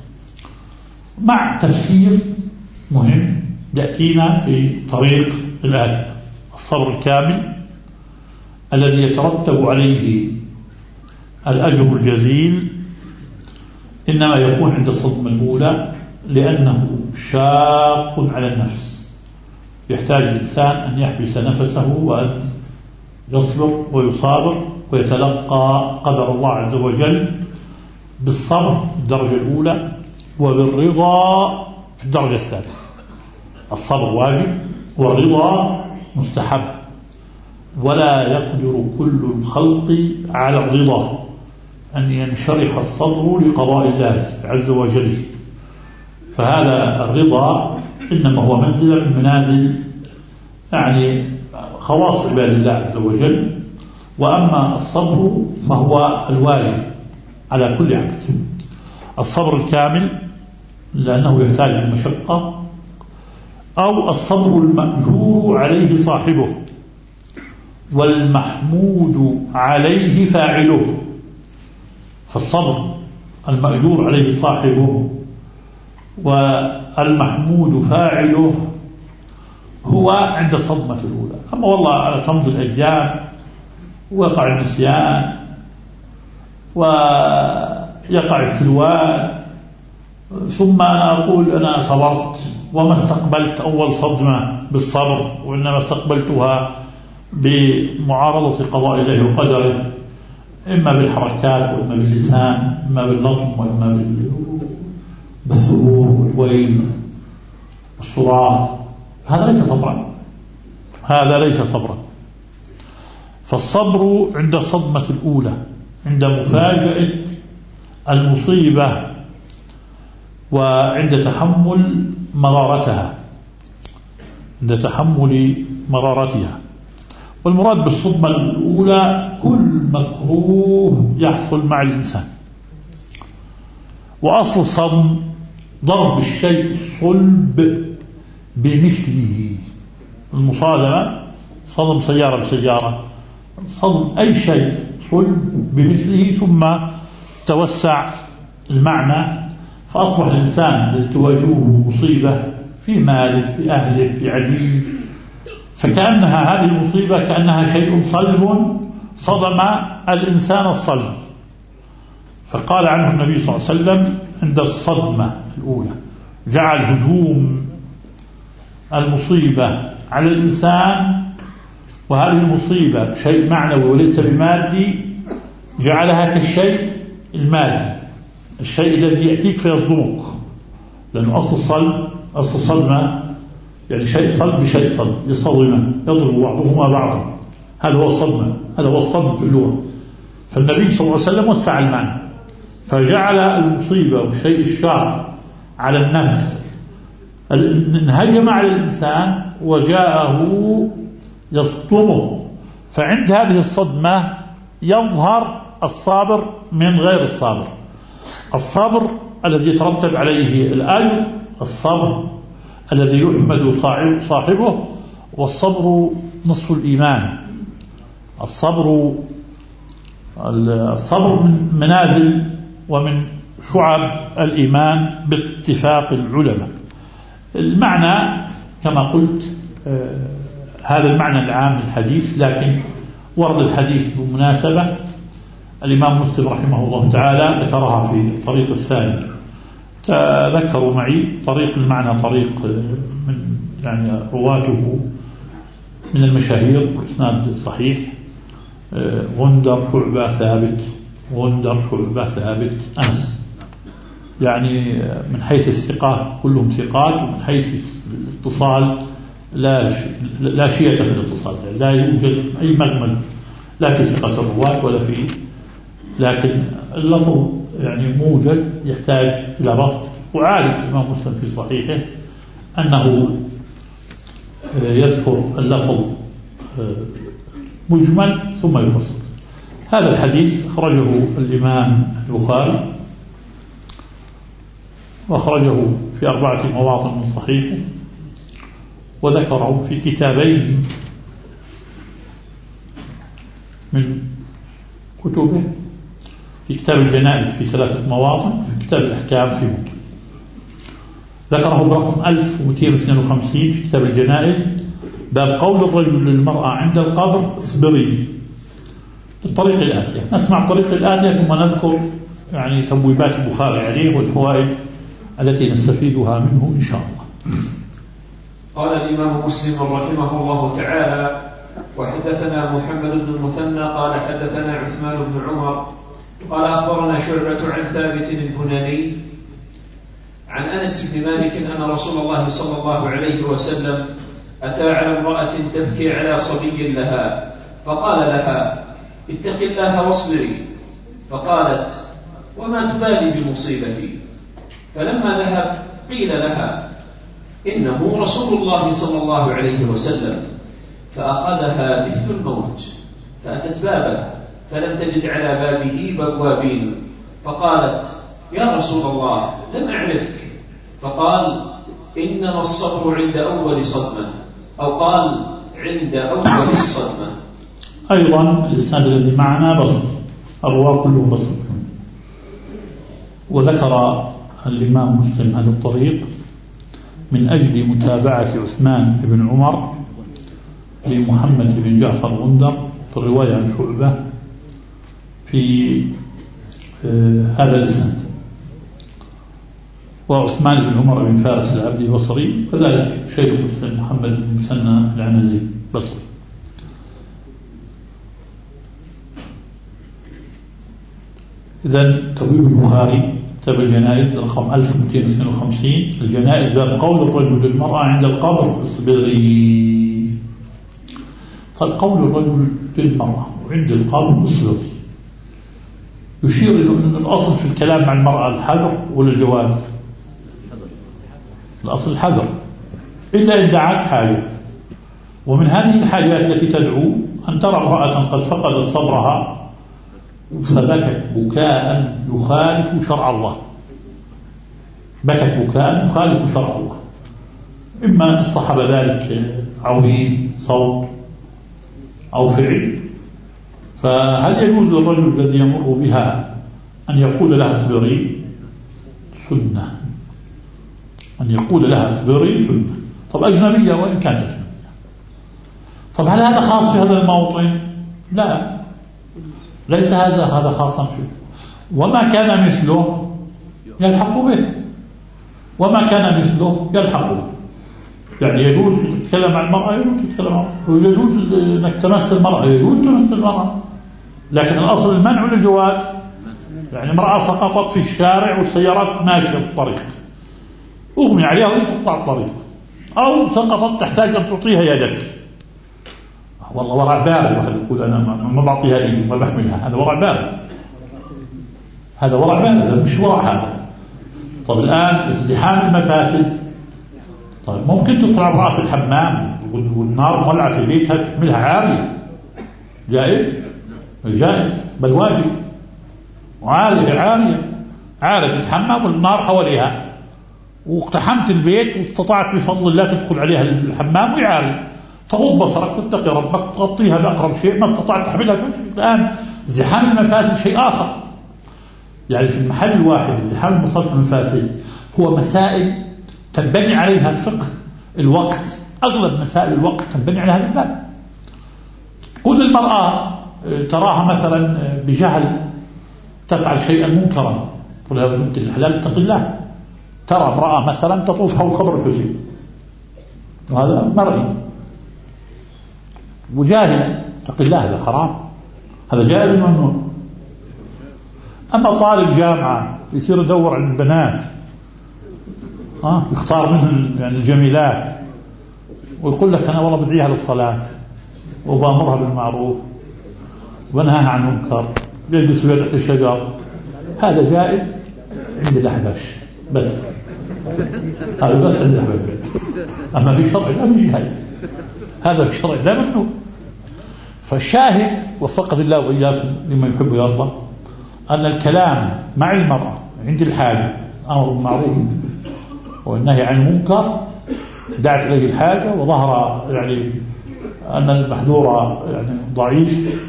مع تفسير مهم يأتينا في طريق الآتي. الصبر الكامل الذي يترتب عليه الأجر الجزيل إنما يكون عند الصدمة الأولى، لأنه شاق على النفس، يحتاج الإنسان أن يحبس نفسه وأن يصبر ويصابر ويتلقى قدر الله عز وجل بالصبر في الدرجة الأولى وبالرضا في الدرجة الثانية. الصبر واجب والرضا مستحب، ولا يقدر كل الخلق على الرضا، أن ينشرح الصدر لقضاء الله عز وجل. فهذا الرضا إنما هو منزل من منازل يعني خواص عباد الله عز وجل، وأما الصبر فهو الواجب على كل عبد. الصبر الكامل لأنه يحتاج المشقة، أو الصبر المأجور عليه صاحبه والمحمود عليه فاعله. فالصبر المأجور عليه صاحبه والمحمود فاعله هو عند الصدمة الأولى. أما والله على تمضي الأيام ويقع النسيان ويقع السلوان ثم أنا أقول أنا صبرت وما استقبلت أول صدمة بالصبر، وإنما استقبلتها بمعارضة قضاء الله وقدره، إما بالحركات وإما باللسان، إما باللطم وإما بالثبور والويل والصراخ. هذا ليس صبرا، هذا ليس صبرا. فالصبر عند الصدمة الأولى، عند مفاجأة المصيبة وعند تحمل مرارتها، عند تحمل مرارتها. والمراد بالصدمة الأولى كل مكروه يحصل مع الإنسان. وأصل الصدم ضرب الشيء الصلب بمثله. المصادمة صدم سيارة بسيارة، صدم أي شيء صلب بمثله، ثم توسع المعنى فأصبح الإنسان الذي تواجهه مصيبة في ماله، في أهله، في عزيز، فكأنها هذه المصيبة كأنها شيء صلب صدم الإنسان الصلب. فقال عنه النبي صلى الله عليه وسلم عند الصدمة الأولى جعل هجوم المصيبة على الإنسان، وهذه المصيبة شيء معنوي وليس بمادي، جعلها كالشيء المادي، الشيء الذي يأتيك فيصدمك، لأنه أصل الصلب أصل الصدمة يعني شيء صلب بشيء صلب يصطدمان يضرب بعضهما بعضا، هذا هو الصدمة، هذا هو الصدمة في اللغة. فالنبي صلى الله عليه وسلم وسع المعنى فجعل المصيبة والشيء الشاق على النفس انهجم على الإنسان وجاءه يصدمه، فعند هذه الصدمة يظهر الصابر من غير الصابر. الصبر الذي يترتب عليه الأجر، الصبر الذي يحمد صاحبه، والصبر نصف الإيمان. الصبر الصبر من منازل ومن شعب الإيمان باتفاق العلماء. المعنى كما قلت آه هذا المعنى العام للحديث، لكن ورد الحديث بمناسبة الإمام مسلم رحمه الله تعالى ذكرها في الطريق الثاني. تذكروا معي طريق المعنى طريق من يعني رواته من المشاهير والإسناد صحيح، غندر شعبة ثابت غندر شعبة ثابت أنس، يعني من حيث الثقات كلهم ثقات، ومن حيث الاتصال لا لا شيء في الاتصال، لا يوجد أي مغمل لا في ثقة الرواة ولا في، لكن اللفظ يعني موجز يحتاج إلى بسط. وعادة الإمام مسلم في صحيحه أنه يذكر اللفظ مجمل ثم يفصل. هذا الحديث أخرجه الإمام البخاري وأخرجه في أربعة مواطن من صحيحه، وذكره في كتابين من كتبه، في كتاب الجنائز في ثلاثة مواطن، في كتاب الأحكام في موطن. ذكره برقم ألف ومئتين واثنين وخمسين في كتاب الجنائز، باب قول الرجل للمرأة عند القبر اصبري، بالطريق الآتية. نسمع الطريق الآتية ثم نذكر يعني تبويبات البخاري عليه والفوائد التي نستفيدها منه إن شاء الله. قال الإمام مسلم رحمه الله تعالى: وحدثنا محمد بن المثنى قال حدثنا عثمان بن عمر قال أخبرنا شعبة عن ثابت البناني عن أنس بن مالك أن رسول الله صلى الله عليه وسلم أتى على امرأة تبكي على صبي لها فقال لها: اتق الله واصبري. فقالت: وما تبالي بمصيبتي؟ فلما ذهب قيل لها: إنه رسول الله صلى الله عليه وسلم. فأخذها مثل الموت، فأتت بابه فلم تجد على بابه بوابين، فقالت: يا رسول الله لم أعرفك. فقال: إنما الصبر عند أول صدمة، أو قال عند أول الصدمة. أيضا الإسناد الذي معنا بسط، الرواة كلهم بسط. وذكر الإمام مسلم هذا الطريق من أجل متابعة عثمان بن عمر لمحمد بن جعفر غندر في الرواية عن شعبة في هذا الإسناد، وعثمان بن عمر بن فارس العبدي بصري، كذلك شيخ مسلم محمد بن مسنى العنزي بصري. إذن تبويب البخاري كتاب الجنائز رقم ألف ومئتين واثنين وخمسين، الجنائز باب قول الرجل للمرأة عند القبر اصبري. فالقول الرجل للمرأة وعند القبر اصبري يشير إلى أن الأصل في الكلام مع المرأة الحذر ولا الجواز؟ الأصل الحذر إلا إن دعت حاجة، ومن هذه الحاجات التي تدعو أن ترى امرأة قد فقدت صبرها فبكت بكاء يخالف شرع الله، بكت بكاء يخالف شرع الله، إما أن صحب ذلك عوين صوت أو فعل، فهل يجوز للرجل الذي يمر بها أن يقول لها اصبري؟ سنة، أن يقول لها اصبري سنة. طب أجنبية وإن كانت أجنبية. طب هل هذا خاص في هذا الموطن؟ لا، ليس هذا هذا خاصا فيه. وما كان مثله يلحق به، وما كان مثله يلحق به. يعني يجوز تتكلم عن المرأة، يجوز تتكلم عن المرأة، يجوز أنك تمس المرأة، يجوز تمس المرأة، لكن الأصل المنع للجواز. يعني امرأة سقطت في الشارع والسيارات ماشية في الطريق، أغمي عليها وتقطع الطريق، أو سقطت تحتاج أن تعطيها يدك. والله ورع بارد، واحد يقول أنا ما بعطيها لي ما بحملها، هذا ورع بارد، هذا ورع بارد، هذا مش ورع هذا. طب الآن ازدحام المفاسد، طيب ممكن تطلع امرأة في الحمام والنار مولعة في بيتها تحملها عارية، جائز؟ جائز بل واجب. وعارية عارية عارية تتحمم والنار حواليها، واقتحمت البيت واستطعت بفضل الله تدخل عليها الحمام وعارية، تغض بصرك وتتقي ربك تغطيها بأقرب شيء، ما استطعت تحملها تمشي. الآن ازدحام المفاسد شيء آخر. يعني في المحل الواحد ازدحام المصالح المفاسد هو مسائل تنبني عليها فقه الوقت، أغلب مسائل الوقت تنبني على هذا الباب. قل المرأة تراها مثلا بجهل تفعل شيئا منكرا، قل يا بنت الحلال اتق الله. ترى امرأة مثلا تطوف حول قبر الحسين، وهذا مرئي، وجاهلة اتق الله، هذا حرام، هذا جائز ممنوع. أما طالب جامعة يصير يدور على البنات، ها يختار منهم يعني الجميلات، ويقول لك أنا والله بدعيها للصلاة وبأمرها بالمعروف وبنهاها عن المنكر، يجلس بها تحت الشجر، هذا جائز عند الأحباش بس، هذا بس عند الأحباش. أما في شرع لا مش جائز، هذا في شرع لا ممنوع. فالشاهد وفقد الله وإياكم لما يحب ويرضى أن الكلام مع المرأة عند الحاجة أمر بالمعروف والنهي عن المنكر، دعت إليه الحاجة وظهر يعني أن المحذور يعني ضعيف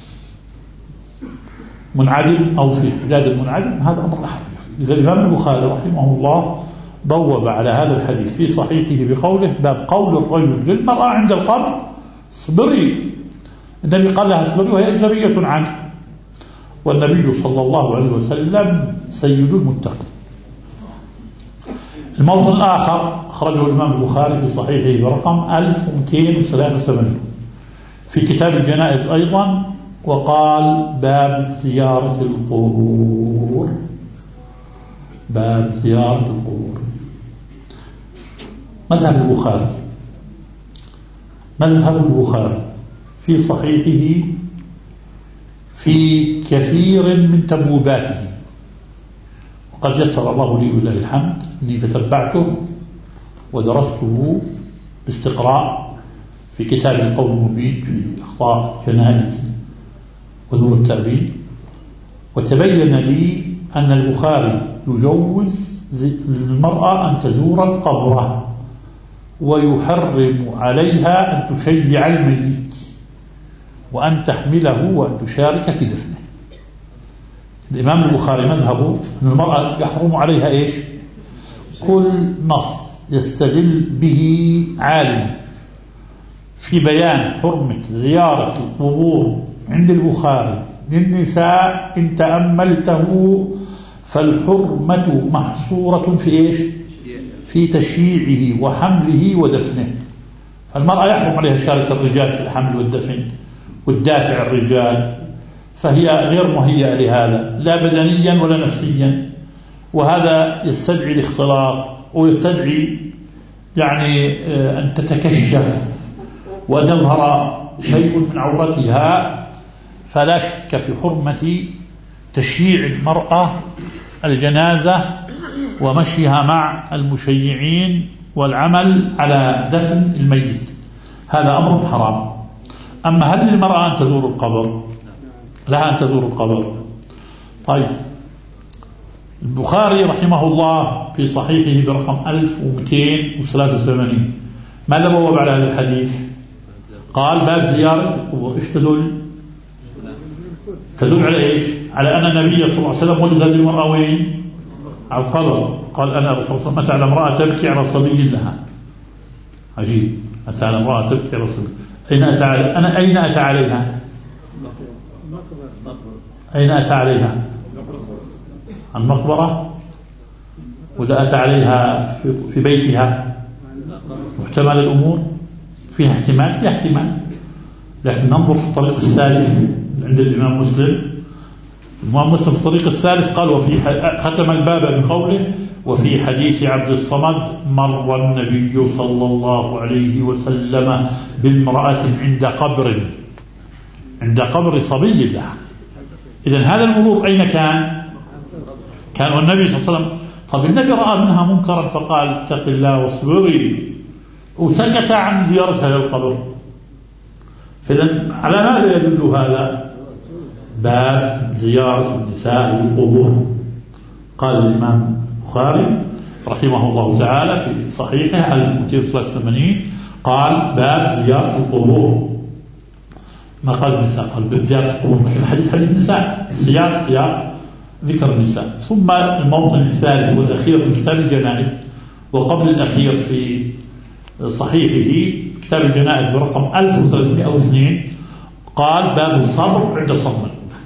منعدم أو في حداد المنعدم، هذا أمر أحد. إذا الإمام البخاري رحمه الله ضوب على هذا الحديث في صحيحه بقوله باب قول الرجل للمرأة عند القبر اصبري. النبي قال لها اصبري وهي أجنبية عنه، والنبي صلى الله عليه وسلم سيد المتقين. الموضوع الآخر أخرجه الإمام البخاري في صحيحه برقم ألف ومئتين وثلاثة وسبعين في كتاب الجنائز أيضا، وقال باب زيارة القبور، باب زيارة القبور. مذهب البخاري مذهب البخاري في صحيحه في كثير من تبويباته، وقد يسر الله لي ولله الحمد أني تتبعته ودرسته باستقراء في كتاب القول المبين في أخطاء جنائز ونور التأويل، وتبين لي أن البخاري يجوز للمرأة أن تزور القبر ويحرم عليها أن تشيع الميت وأن تحمله وأن تشارك في دفنه. الإمام البخاري مذهبه أن المرأة يحرم عليها إيش؟ كل نص يستدل به عالم في بيان حرمة زيارة القبور عند البخاري للنساء إن تأملته فالحرمة محصورة في إيش؟ في تشييعه وحمله ودفنه. المرأة يحرم عليها شارك الرجال في الحمل والدفن والدافع الرجال، فهي غير مهيئة لهذا لا بدنيا ولا نفسيا، وهذا يستدعي الاختلاط ويستدعي يعني أن تتكشف وأن يظهر شيء من عورتها. فلا شك في حرمة تشييع المرأة الجنازة ومشيها مع المشيعين والعمل على دفن الميت، هذا أمر حرام. أما هل للمرأة أن تزور القبر؟ لها أن تزور القبر. طيب البخاري رحمه الله في صحيحه برقم ألف ومئتين وثلاثة وثمانين ماذا بوب على هذا الحديث؟ قال باب زيارة القبور. إيش تدل؟ تدل على إيش؟ على أن النبي صلى الله عليه وسلم ولد هذه المرأة وين؟ على القبر. قال أنا رسول الله أتى على امرأة تبكي على صبي لها. عجيب، أتى على امرأة تبكي على صبي. أين أتى عليها؟ أنا أين أتى عليها؟ أين أتى عليها؟ عن مقبرة ولا أتى عليها في بيتها؟ محتمل الأمور فيها احتمال، فيها احتمال، لكن ننظر في الطريق الثالث عند الإمام مسلم. الإمام مسلم في الطريق الثالث قال وفي ختم الباب بقوله وفي حديث عبد الصمد مر النبي صلى الله عليه وسلم بامرأة عند قبر عند قبر صبي له. إذن هذا المرور أين كان؟ كان النبي صلى الله عليه وسلم. طب النبي رأى منها منكرا فقال اتق الله واصبري، وسكت عن زيارة هذا القبر. فإذن على ماذا يدل هذا؟ باب زيارة النساء للقبور. قال الإمام البخاري رحمه الله تعالى في صحيحه ألف ومئتين وثلاثة وثمانين قال باب زيارة القبور، ما قال النساء، قال باب زيارة القبور. لكن الحديث حديث النساء، السياق سياق ذكر النساء. ثم الموطن الثالث والأخير من كتاب الجنائز، وقبل الأخير في صحيحه كتاب الجنائز برقم ألف وثلاثمئة واثنين قال باب الصبر عند الصدمة.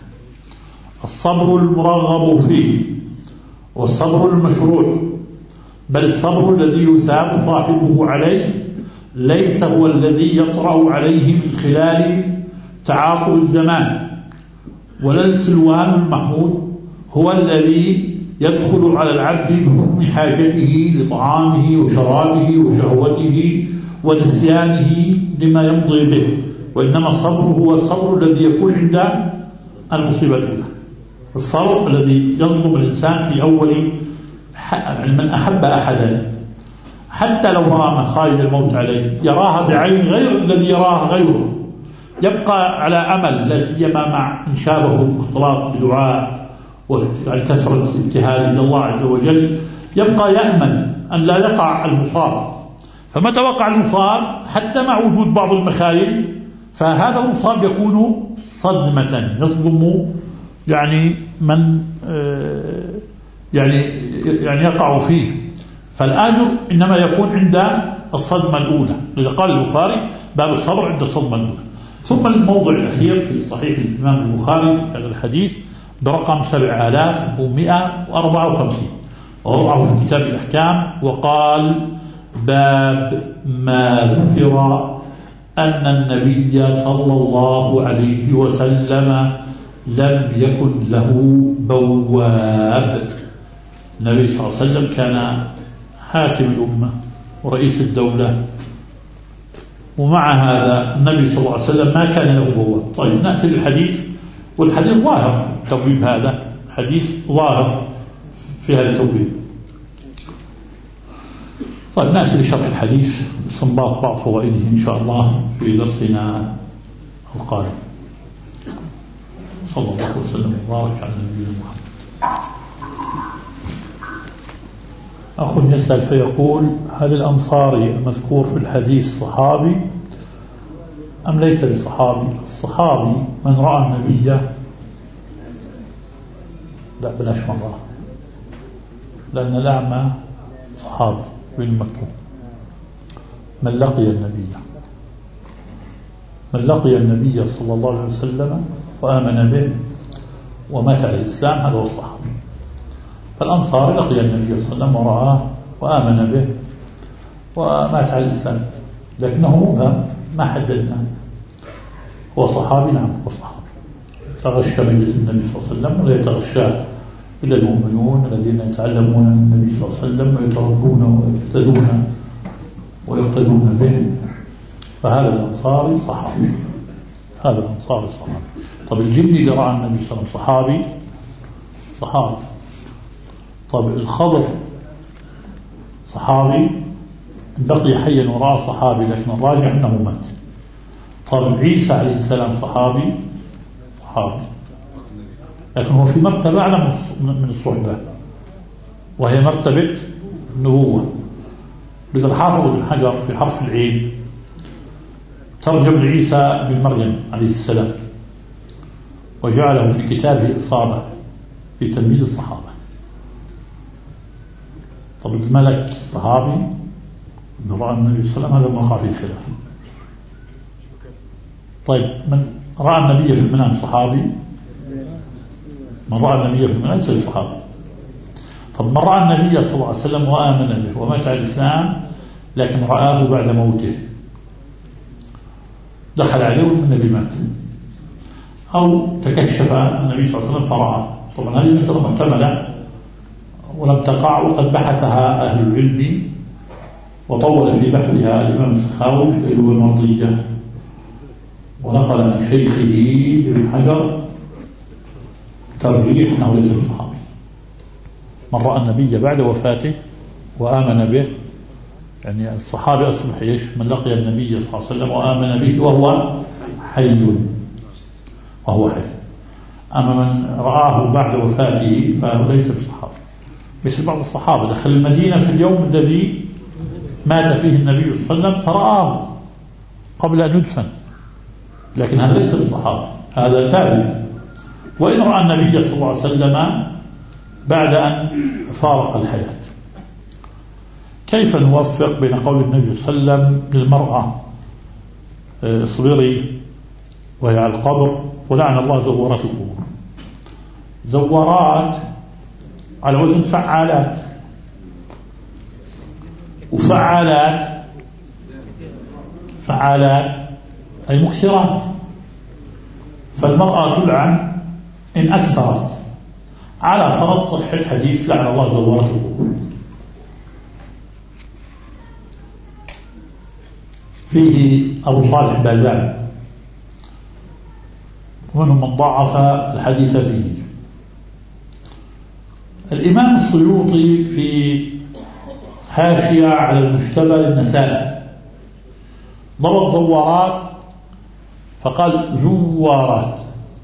الصبر المرغب فيه والصبر المشروع، بل الصبر الذي يثاب صاحبه عليه ليس هو الذي يطرأ عليه من خلال تعاقب الزمان، ولا السلوان المحمود هو الذي يدخل على العبد بحكم حاجته لطعامه وشرابه وشهوته ونسيانه لما يمضي به، وإنما الصبر هو الصبر الذي يكون عند المصيبة الأولى، الصبر الذي يظلم الإنسان في أول من أحب أحدا حتى لو رأى مخايل الموت عليه يراها بعين غير الذي يراها غيره، يبقى على أمل، لا سيما مع إنشابه الاختلاط بدعاء وكثرة الابتهال إلى الله عز وجل، يبقى يأمن أن لا يقع المصاب. فمتى وقع المصاب حتى مع وجود بعض المخايل فهذا المصاب يكون صدمة يصدم يعني من يعني يعني يقع فيه، فالآجر إنما يكون عند الصدمة الأولى. لذا قال البخاري باب الصبر عند الصدمة الأولى. ثم الموضع الأخير في صحيح الإمام البخاري هذا الحديث برقم سبعة آلاف ومئة وأربعة وخمسين ووضعه في كتاب الأحكام وقال باب ما ذكر أن النبي صلى الله عليه وسلم لم يكن له بواب. النبي صلى الله عليه وسلم كان حاكم الأمة ورئيس الدولة، ومع هذا النبي صلى الله عليه وسلم ما كان له بواب. طيب نأتي للحديث، والحديث ظاهر توبيب، هذا حديث ظاهر في هذا التوبيب. طيب نأتي لشرح الحديث استنباط بعض فوائده إن شاء الله في درسنا القادم. صلى الله وسلم وبارك على نبينا محمد. أخ يسأل فيقول هل الأنصاري المذكور في الحديث صحابي أم ليس بصحابي؟ الصحابي من رأى النبي، لا بلاش مرة، لأن الأعمى صحابي بالمكتوب. من لقي النبي من لقي النبي صلى الله عليه وسلم وآمن به ومات على الإسلام هذا هو الصحابي. فالأنصار لقي النبي صلى الله عليه وسلم ورآه وآمن به ومات على الإسلام، لكنه مبهم ما حددنا هو صحابي. نعم هو صحابي، تغشى مجلس النبي صلى الله عليه وسلم ولا يتغشى إلا المؤمنون الذين يتعلمون من النبي صلى الله عليه وسلم ويتربون ويقتدون ويقتدون به، فهذا الأنصاري صحابي، هذا الأنصاري صحابي. طب الجني اللي رأى النبي صلى الله عليه وسلم صحابي صحابي. طب الخضر صحابي بقي حيا ورأى صحابي، لكن الراجح أنه مات. طب عيسى عليه السلام صحابي صحابي، لكن هو في مرتبة أعلى من الصحبة وهي مرتبة النبوة. لذا الحافظ ابن حجر في حرف العين ترجم لعيسى بن مريم عليه السلام وجعله في كتابه إصابة في تلميذ الصحابة. طب الملك صحابي من رأى النبي صلى الله عليه وسلم هذا ما فيه خلاف. طيب من رأى النبي في المنام صحابي؟ من رأى النبي في المنام يصير صحابي. طب من رأى النبي صلى الله عليه وسلم وآمن به ومات على الإسلام لكن رآه بعد موته، دخل عليه والنبي مات، أو تكشف النبي صلى الله عليه وسلم فرآه. طبعا هذه مسألة محتملة ولم تقع، وقد بحثها أهل العلم وطول في بحثها الإمام السخاوي في العلوم المرضية، ونقل عن شيخه ابن حجر ترجيح أنه ليس بصحابي. من رأى النبي بعد وفاته وآمن به، يعني الصحابي أصبح إيش؟ من لقي النبي صلى الله عليه وسلم وآمن به وهو حي وهو حي. أما من رآه بعد وفاته فهو ليس بصحابي. بس بعض الصحابة دخل المدينة في اليوم الذي مات فيه النبي صلى الله عليه وسلم فرآه قبل أن يدفن، لكن هذا ليس بصحابي، هذا تابع. وإن رأى النبي صلى الله عليه وسلم بعد أن فارق الحياة. كيف نوفق بين قول النبي صلى الله عليه وسلم للمرأة اصبري وهي على القبر ولعن الله زورات القبور؟ زورات على وزن فعالات، وفعالات فعالات أي مكسرات، فالمرأة تلعن إن أكثرت على فرض صحة حديث لعن الله زورات القبور. فيه أبو صالح باذان ومنهم من ضعف الحديث به. الإمام السيوطي في حاشية على المجتبى للنسائي ضبط زوارات فقال زوارات،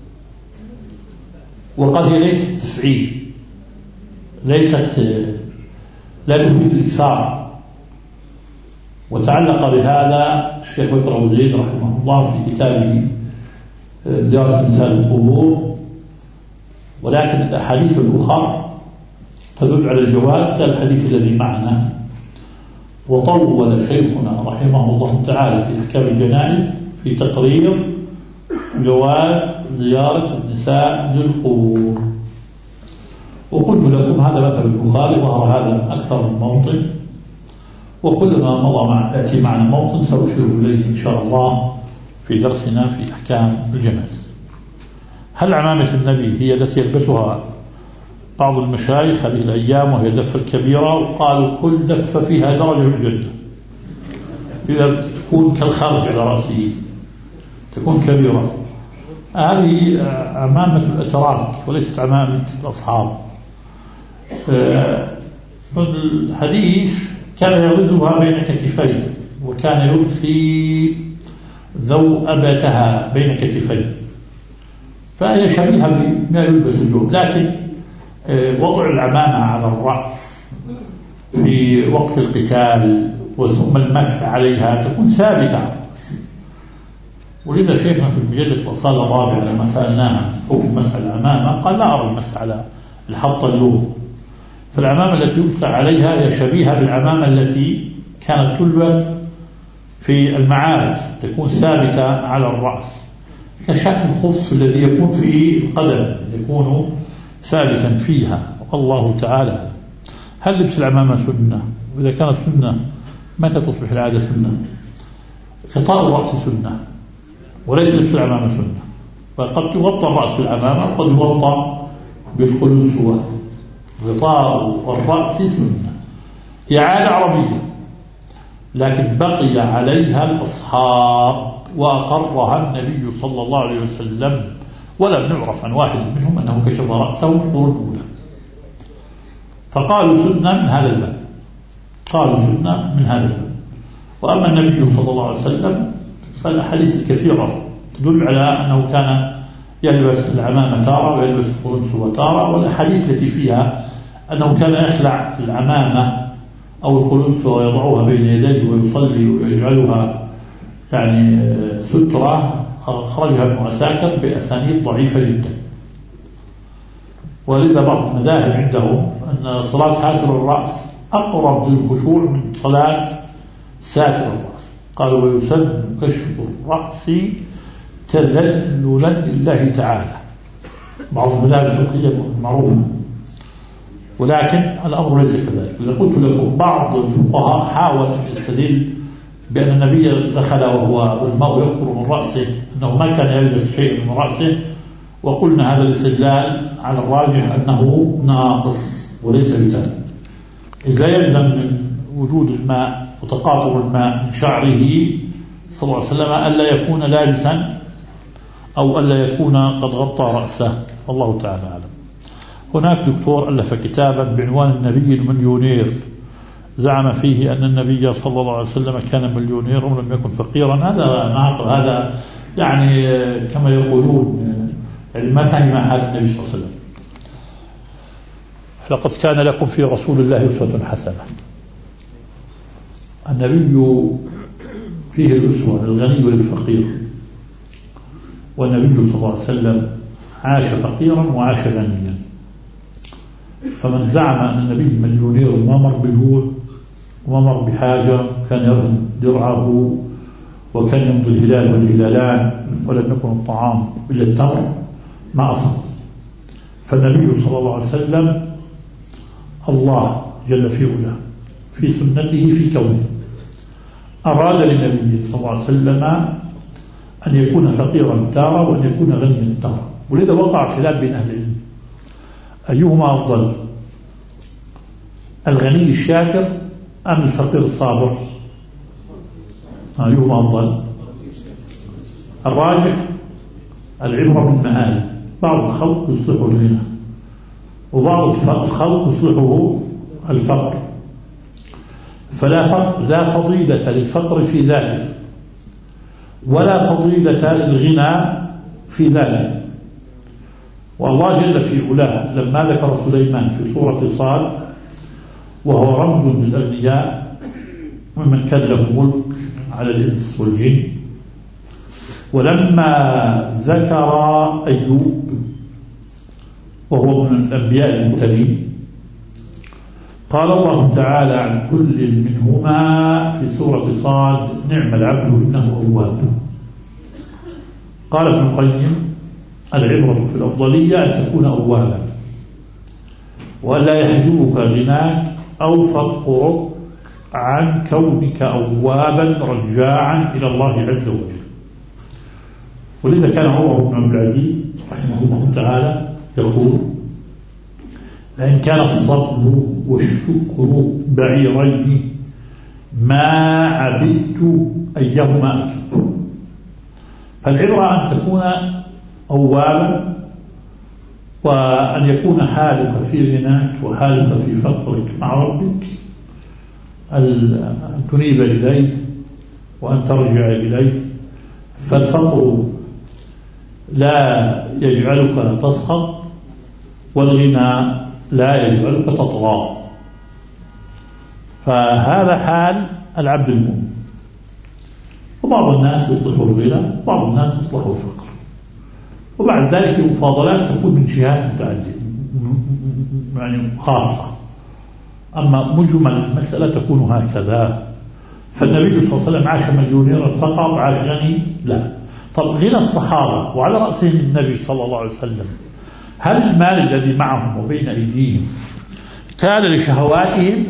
وقال هي ليست تفعيل، ليست لا تفيد الإكثار. وتعلق بهذا الشيخ بكر أبو زيد رحمه الله في كتابه زيارة نساء القبور. ولكن الأحاديث الأخرى تدل على الجواز كالحديث الذي معنا. وطول شيخنا رحمه الله تعالى في أحكام الجنائز في تقرير جواز زيارة النساء للقبور. وقلت لكم هذا مثل البخاري، وهذا هذا أكثر من موطن، وكلما مضى مع يأتي معنا موطن سأشير إليه إن شاء الله في درسنا في أحكام الجنائز. هل عمامة النبي هي التي يلبسها بعض المشايخ هذه الأيام وهي دفة كبيرة، وقالوا كل دفة فيها درجة من الجنة، إذا تكون كالخرج على رأسه تكون كبيرة؟ هذه عمامة الأتراك وليست عمامة الأصحاب. الحديث كان يغزها بين كتفيه، وكان يرخي ذوأبتها بين كتفيه، فهي شبيهة بما يلبس اليوم. لكن وضع العمامة على الرأس في وقت القتال وثم المسح عليها تكون ثابتة. ولذا شيخنا في مجلة الرسالة الرابعة لما سألناها فوق مسح العمامة قال لا أرى المسح على الحط اليوم. فالعمامة التي يمسح عليها هي شبيهة بالعمامة التي كانت تلبس في المعارك، تكون ثابتة على الرأس، كشأن الخف الذي يكون في القدم يكون ثابتا فيها. الله تعالى. هل لبس العمامة سنة؟ وإذا كانت سنة متى تصبح العادة سنة؟ غطاء الرأس سنة وليس لبس العمامة سنة. فقد يغطى الرأس بالعمامة وقد يغطى بالقلنسوة. غطاء الرأس سنة، هي عادة عربية لكن بقي عليها الأصحاب وأقرها النبي صلى الله عليه وسلم، ولم نعرف عن واحد منهم أنه كشف رأسه الظهور الأولى. فقالوا سنة من هذا الباب، قالوا سنة من هذا الباب. وأما النبي صلى الله عليه وسلم فالأحاديث الكثيرة تدل على أنه كان يلبس العمامة تارة ويلبس القلنسوة تارة، والأحاديث التي فيها أنه كان يخلع العمامة أو القلنسوة ويضعها بين يديه ويصلي ويجعلها يعني سترة، أخرجها ابن عساكر بأسانيد ضعيفة جدا. ولذا بعض المذاهب عندهم أن صلاة حاسر الرأس أقرب للخشوع من صلاة ساتر الرأس. قالوا ويسن كشف الرأس تذللا لله تعالى، بعض المذاهب الفقهية معروفة، ولكن الأمر ليس كذلك. إذا قلت لكم بعض الفقهاء حاول أن يستدل بأن النبي دخل وهو الماء يقطر من رأسه أنه ما كان يلبس شيء من رأسه، وقلنا هذا الاستدلال على الراجح أنه ناقص وليس بتام، إذ لا يلزم من وجود الماء وتقاطر الماء من شعره صلى الله عليه وسلم ألا يكون لابسا أو ألا يكون قد غطى رأسه، الله تعالى أعلم. هناك دكتور ألف كتابا بعنوان النبي المليونير، زعم فيه أن النبي صلى الله عليه وسلم كان مليونير ولم يكن فقيرا. هذا هذا يعني كما يقولون ما فهم حال النبي صلى الله عليه وسلم. لقد كان لكم في رسول الله أسوة حسنة. النبي فيه الأسوة للغني وللفقير، والنبي صلى الله عليه وسلم عاش فقيرا وعاش غنيا. فمن زعم أن النبي مليونير وما مر بجوع وما مر بحاجة، كان يرهن درعه وكان يمضي الهلال والهلالان ولم يكن الطعام إلا التمر، ما أصل. فالنبي صلى الله عليه وسلم الله جل في علاه في سنته في كونه أراد للنبي صلى الله عليه وسلم أن يكون فقيرا تارة وأن يكون غنيا تارة، ولذا وقع خلاف بين أهل العلم أيهما أفضل، الغني الشاكر أم الفقير الصابر؟ أيهما أفضل؟ الراجح العبرة بالمآل، بعض الخلق يصلحه الغنى وبعض الخلق يصلحه الفقر، فلا فقر لا فضيلة للفقر في ذاته ولا فضيلة للغنى في ذاته. والله جل في علاه لما ذكر سليمان في سورة صاد وهو رمز للأغنياء ومن كان له ملك على الإنس والجن، ولما ذكر أيوب وهو من الأنبياء المرسلين قال الله تعالى عن كل منهما في سورة صاد نعم العبد إنه أواب. قال ابن القيم العبرة في الأفضلية أن تكون أوابا، ولا يحجبك غناك أو فقرك عن كونك أوابا رجاعا إلى الله عز وجل. ولذا كان عمر بن عبد العزيز رحمه الله تعالى يقول لأن كان الصبر والشكر بعيرين ما عبدت أيهما أكبر. فالعبرة أن تكون أوابا، وأن يكون حالك في غناك وحالك في فقرك مع ربك، أن تنيب إليه وأن ترجع إليه. فالفقر لا يجعلك تسخط والغنى لا يجعلك تطغى، فهذا حال العبد المؤمن. وبعض الناس يصلحوا الغنى وبعض الناس يصلحوا الفقر، وبعد ذلك المفاضلات تكون من جهات متعددة يعني خاصة، أما مجمل المسألة تكون هكذا. فالنبي صلى الله عليه وسلم عاش مليونيرا فقط، عاش غني؟ لا. طب غنى الصحابة وعلى رأسهم النبي صلى الله عليه وسلم، هل المال الذي معهم وبين أيديهم كان لشهواتهم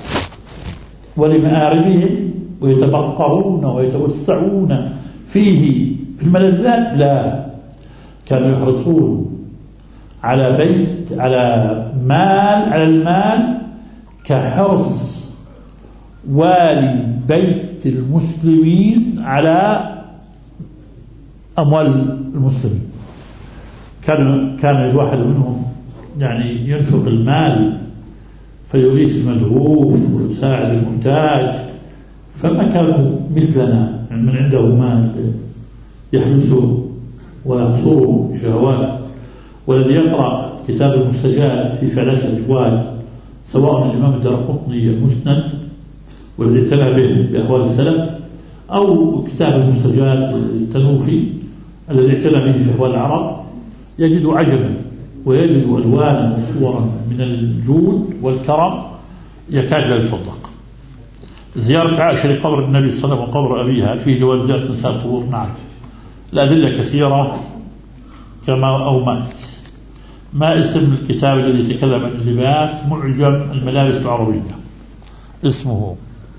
ولمآربهم ويتبقرون ويتوسعون فيه في الملذات؟ لا، كانوا يحرصون على بيت على مال على المال كحرص والي بيت المسلمين على أموال المسلمين. كان كان الواحد منهم يعني ينفق المال فيغيث الملهوف ويساعد المحتاج، فما كانوا مثلنا يعني من عنده مال يحبسه ويحصره شهوات. والذي يقرأ كتاب المستجاد في فلاس الأجوال سواء من الإمام الدارقطني المسند والذي اعتنى به بأحوال السلف، أو كتاب المستجاد التنوخي الذي اعتنى به في أحوال العرب، يجد عجبا ويجد ألوانا وصورا من الجود والكرم يكاد لا يصدق. زيارة عائشة لقبر النبي صلى الله عليه وسلم وقبر أبيها فيه جواز زيارة نساء القبور، نعم. الأدلة كثيرة كما أومأت. ما اسم الكتاب الذي يتكلم عن اللباس؟ معجم الملابس العربية اسمه.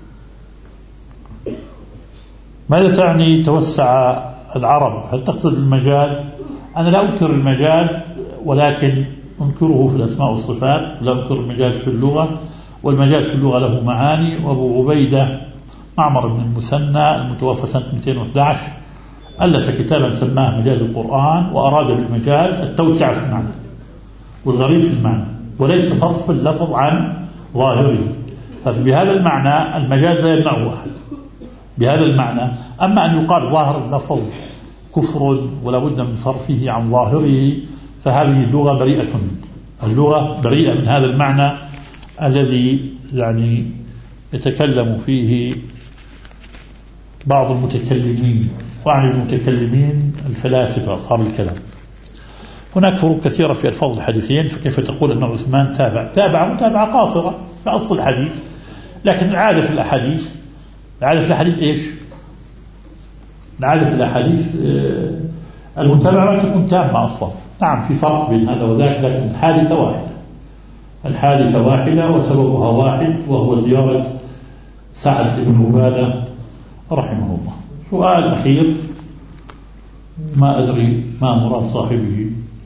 ماذا تعني توسع العرب؟ هل تقصد المجاز؟ أنا لا أنكر المجاز، ولكن أنكره في الأسماء والصفات، لا أنكر المجاز في اللغة، والمجاز في اللغة له معاني. وأبو عبيدة معمر بن المثنى المتوفى سنة مئتين وأحد عشر ألف كتابا سماه مجاز القرآن، وأراد بالمجاز التوسعة في المعنى والغريب في المعنى، وليس صرف اللفظ عن ظاهره. فبهذا المعنى المجاز لا يمنعه أحد بهذا المعنى. أما أن يقال ظاهر اللفظ كفر ولا بد من صرفه عن ظاهره، فهذه اللغة بريئة اللغة بريئة من هذا المعنى الذي يعني يتكلم فيه بعض المتكلمين، وعن المتكلمين الفلاسفة أصحاب الكلام. هناك فروق كثيرة في ألفاظ الحديثين، فكيف تقول أن عثمان تابع تابع متابعة قاصرة في أصل الحديث، لكن العادة في الأحاديث العادة في الأحاديث إيش؟ العادة في الأحاديث المتابعة تكون تامة أصلا. نعم في فرق بين هذا وذاك، لكن الحادثة واحدة الحادثة واحدة وسببها واحد، وهو زيارة سعد بن عبادة رحمه الله. سؤال أخير، ما أدري ما مراد صاحبه.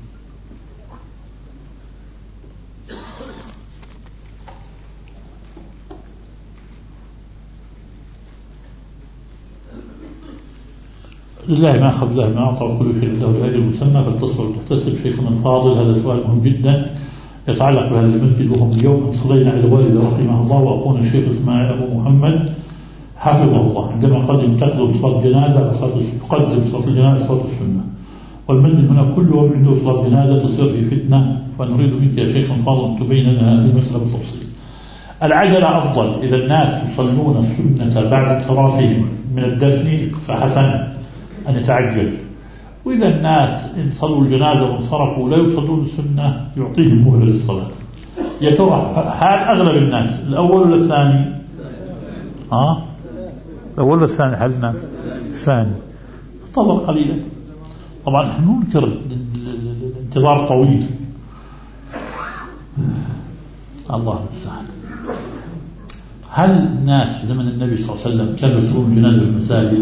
لله ما أخذ له ما أعطى وكل شيء له بأجل مسمى، فالتصبر وتحتسب. شيخنا الفاضل، هذا سؤال مهم جدا يتعلق بهذا المسجد. وهم اليوم صلينا على والده رحمه الله وأخونا الشيخ إسماعيل أبو محمد حفظه الله، عندما قدم تقدم صلاة جنازة يقدم صلاة الجنازة صلاة السنة، والمسجد هنا كله عنده صلاة جنازة تصير في فتنة، فنريد منك يا شيخ الفاضل أن تبين لنا هذه المسألة بالتفصيل. العجلة أفضل إذا الناس يصلون السنة بعد انصرافهم من الدفن فحسن أن يتعجل، وإذا الناس إن صلوا الجنازة وانصرفوا لا يصلون السنة يعطيهم مهلة للصلاة. يا ترى حال أغلب الناس الأول ولا الثاني؟ آه الأول ولا الثاني حال الناس؟ الثاني. انتظر قليلا. طبعا نحن ننكر الانتظار طويل. الله المستعان. هل الناس في زمن النبي صلى الله عليه وسلم كانوا يصلون الجنازة في المساجد؟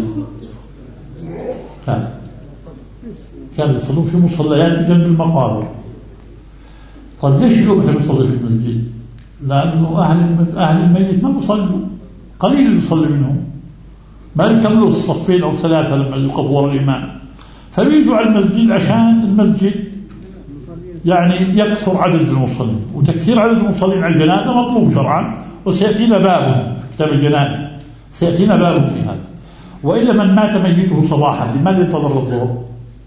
لا، كانوا يصلون في مصليات جنب المقابر. طيب ليش اليوم احنا نصلي في المسجد؟ لأنه أهل أهل الميت ما بيصلوا، قليل اللي يصلي منهم، ما يكملوا الصفين أو ثلاثة لما يقفوا وراء الإمام، فبيجوا على المسجد عشان المسجد يعني يكثر عدد المصلين، وتكثير عدد المصلين على الجنازة مطلوب شرعا، وسيأتينا باب كتاب الجنائز سيأتينا باب في هذا. وإلا من مات ميته صباحا لماذا ينتظر الظهر؟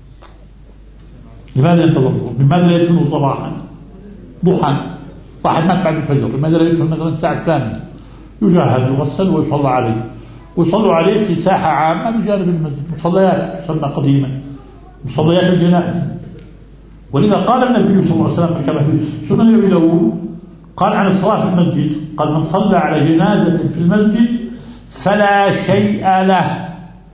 لماذا ينتظر الظهر؟ لماذا لا يدفنه صباحا ضحى؟ واحد مات بعد الفجر، لماذا لا يدفن مثلا الساعة الثانية؟ يجهز ويغسل ويصلى عليه، ويصلوا عليه في ساحة عامة بجانب المسجد، مصليات تسمى قديما مصليات الجنائز. ولذا قال النبي صلى الله عليه وسلم كما في سنن أبي داود، قال عن الصلاة في المسجد، قال من صلى على جنازة في المسجد فلا شيء له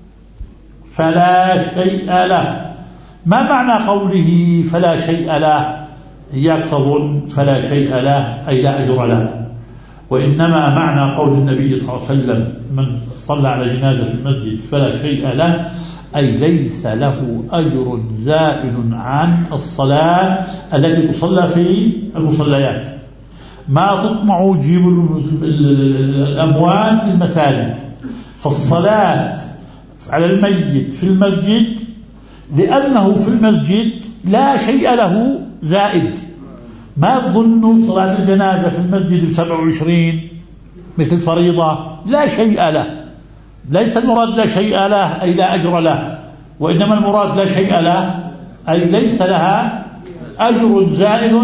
فلا شيء له. ما معنى قوله فلا شيء له؟ إياك تظن فلا شيء له أي لا أجر له، وإنما معنى قول النبي صلى الله عليه وسلم من صلى على جنازة في المسجد فلا شيء له أي ليس له أجر زائل عن الصلاة التي تصلى في المصليات. ما تطمعوا جيبوا الأموال في المساجد، فالصلاة على الميت في المسجد لأنه في المسجد لا شيء له زائد. ما تظنوا صلاة الجنازة في المسجد بسبع وعشرين مثل فريضة، لا شيء له. ليس المراد لا شيء له أي لا أجر له، وإنما المراد لا شيء له أي ليس لها أجر زائد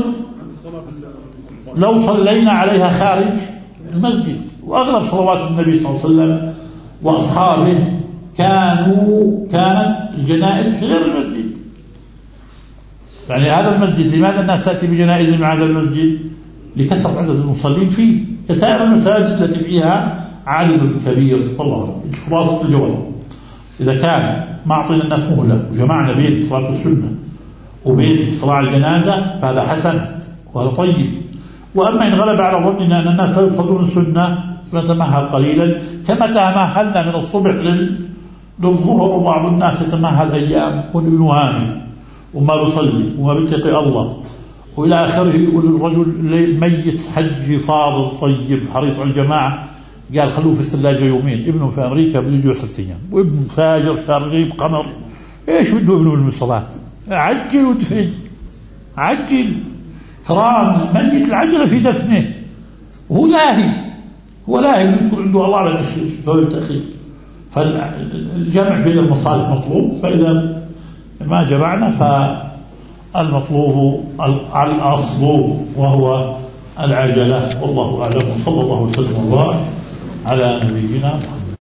لو صلينا عليها خارج المسجد. وأغلب صلوات النبي صلى الله عليه وسلم وأصحابه كانوا كانت الجنائز في غير المسجد. يعني هذا المسجد لماذا الناس تأتي بجنائز من هذا المسجد؟ لكثرة عدد المصلين فيه. كسائر المساجد التي فيها عدد كبير. والله خلاصة الجواب، إذا كان ما أعطينا الناس مهلة وجمعنا بين صلاة السنة وبين صلاة الجنازة فهذا حسن وهذا طيب. وأما إن غلب على ظننا أن الناس لا يصلون السنة فنتمهل قليلا، كما تمهلنا من الصبح للظهر وبعض الناس يتمهل أيام يكون ابن هاني وما بيصلي وما بيتقي الله وإلى آخره. يقول الرجل الميت حج فاضل طيب حريص على الجماعة، قال خلوه في الثلاجة يومين، ابنه في أمريكا بده ست أيام، وابن فاجر ترغيب قمر، إيش بده ابنه من الصلاة؟ عجل ودفن، عجل كرام الميت العجلة في دفنه، وهو لاهي، هو لاهي يكون عنده الله على الشيء فهو التأخير. فالجمع بين المصالح مطلوب، فإذا ما جمعنا فالمطلوب الأصل وهو العجلة. والله أعلم، صلى الله وسلم وبارك على نبينا محمد.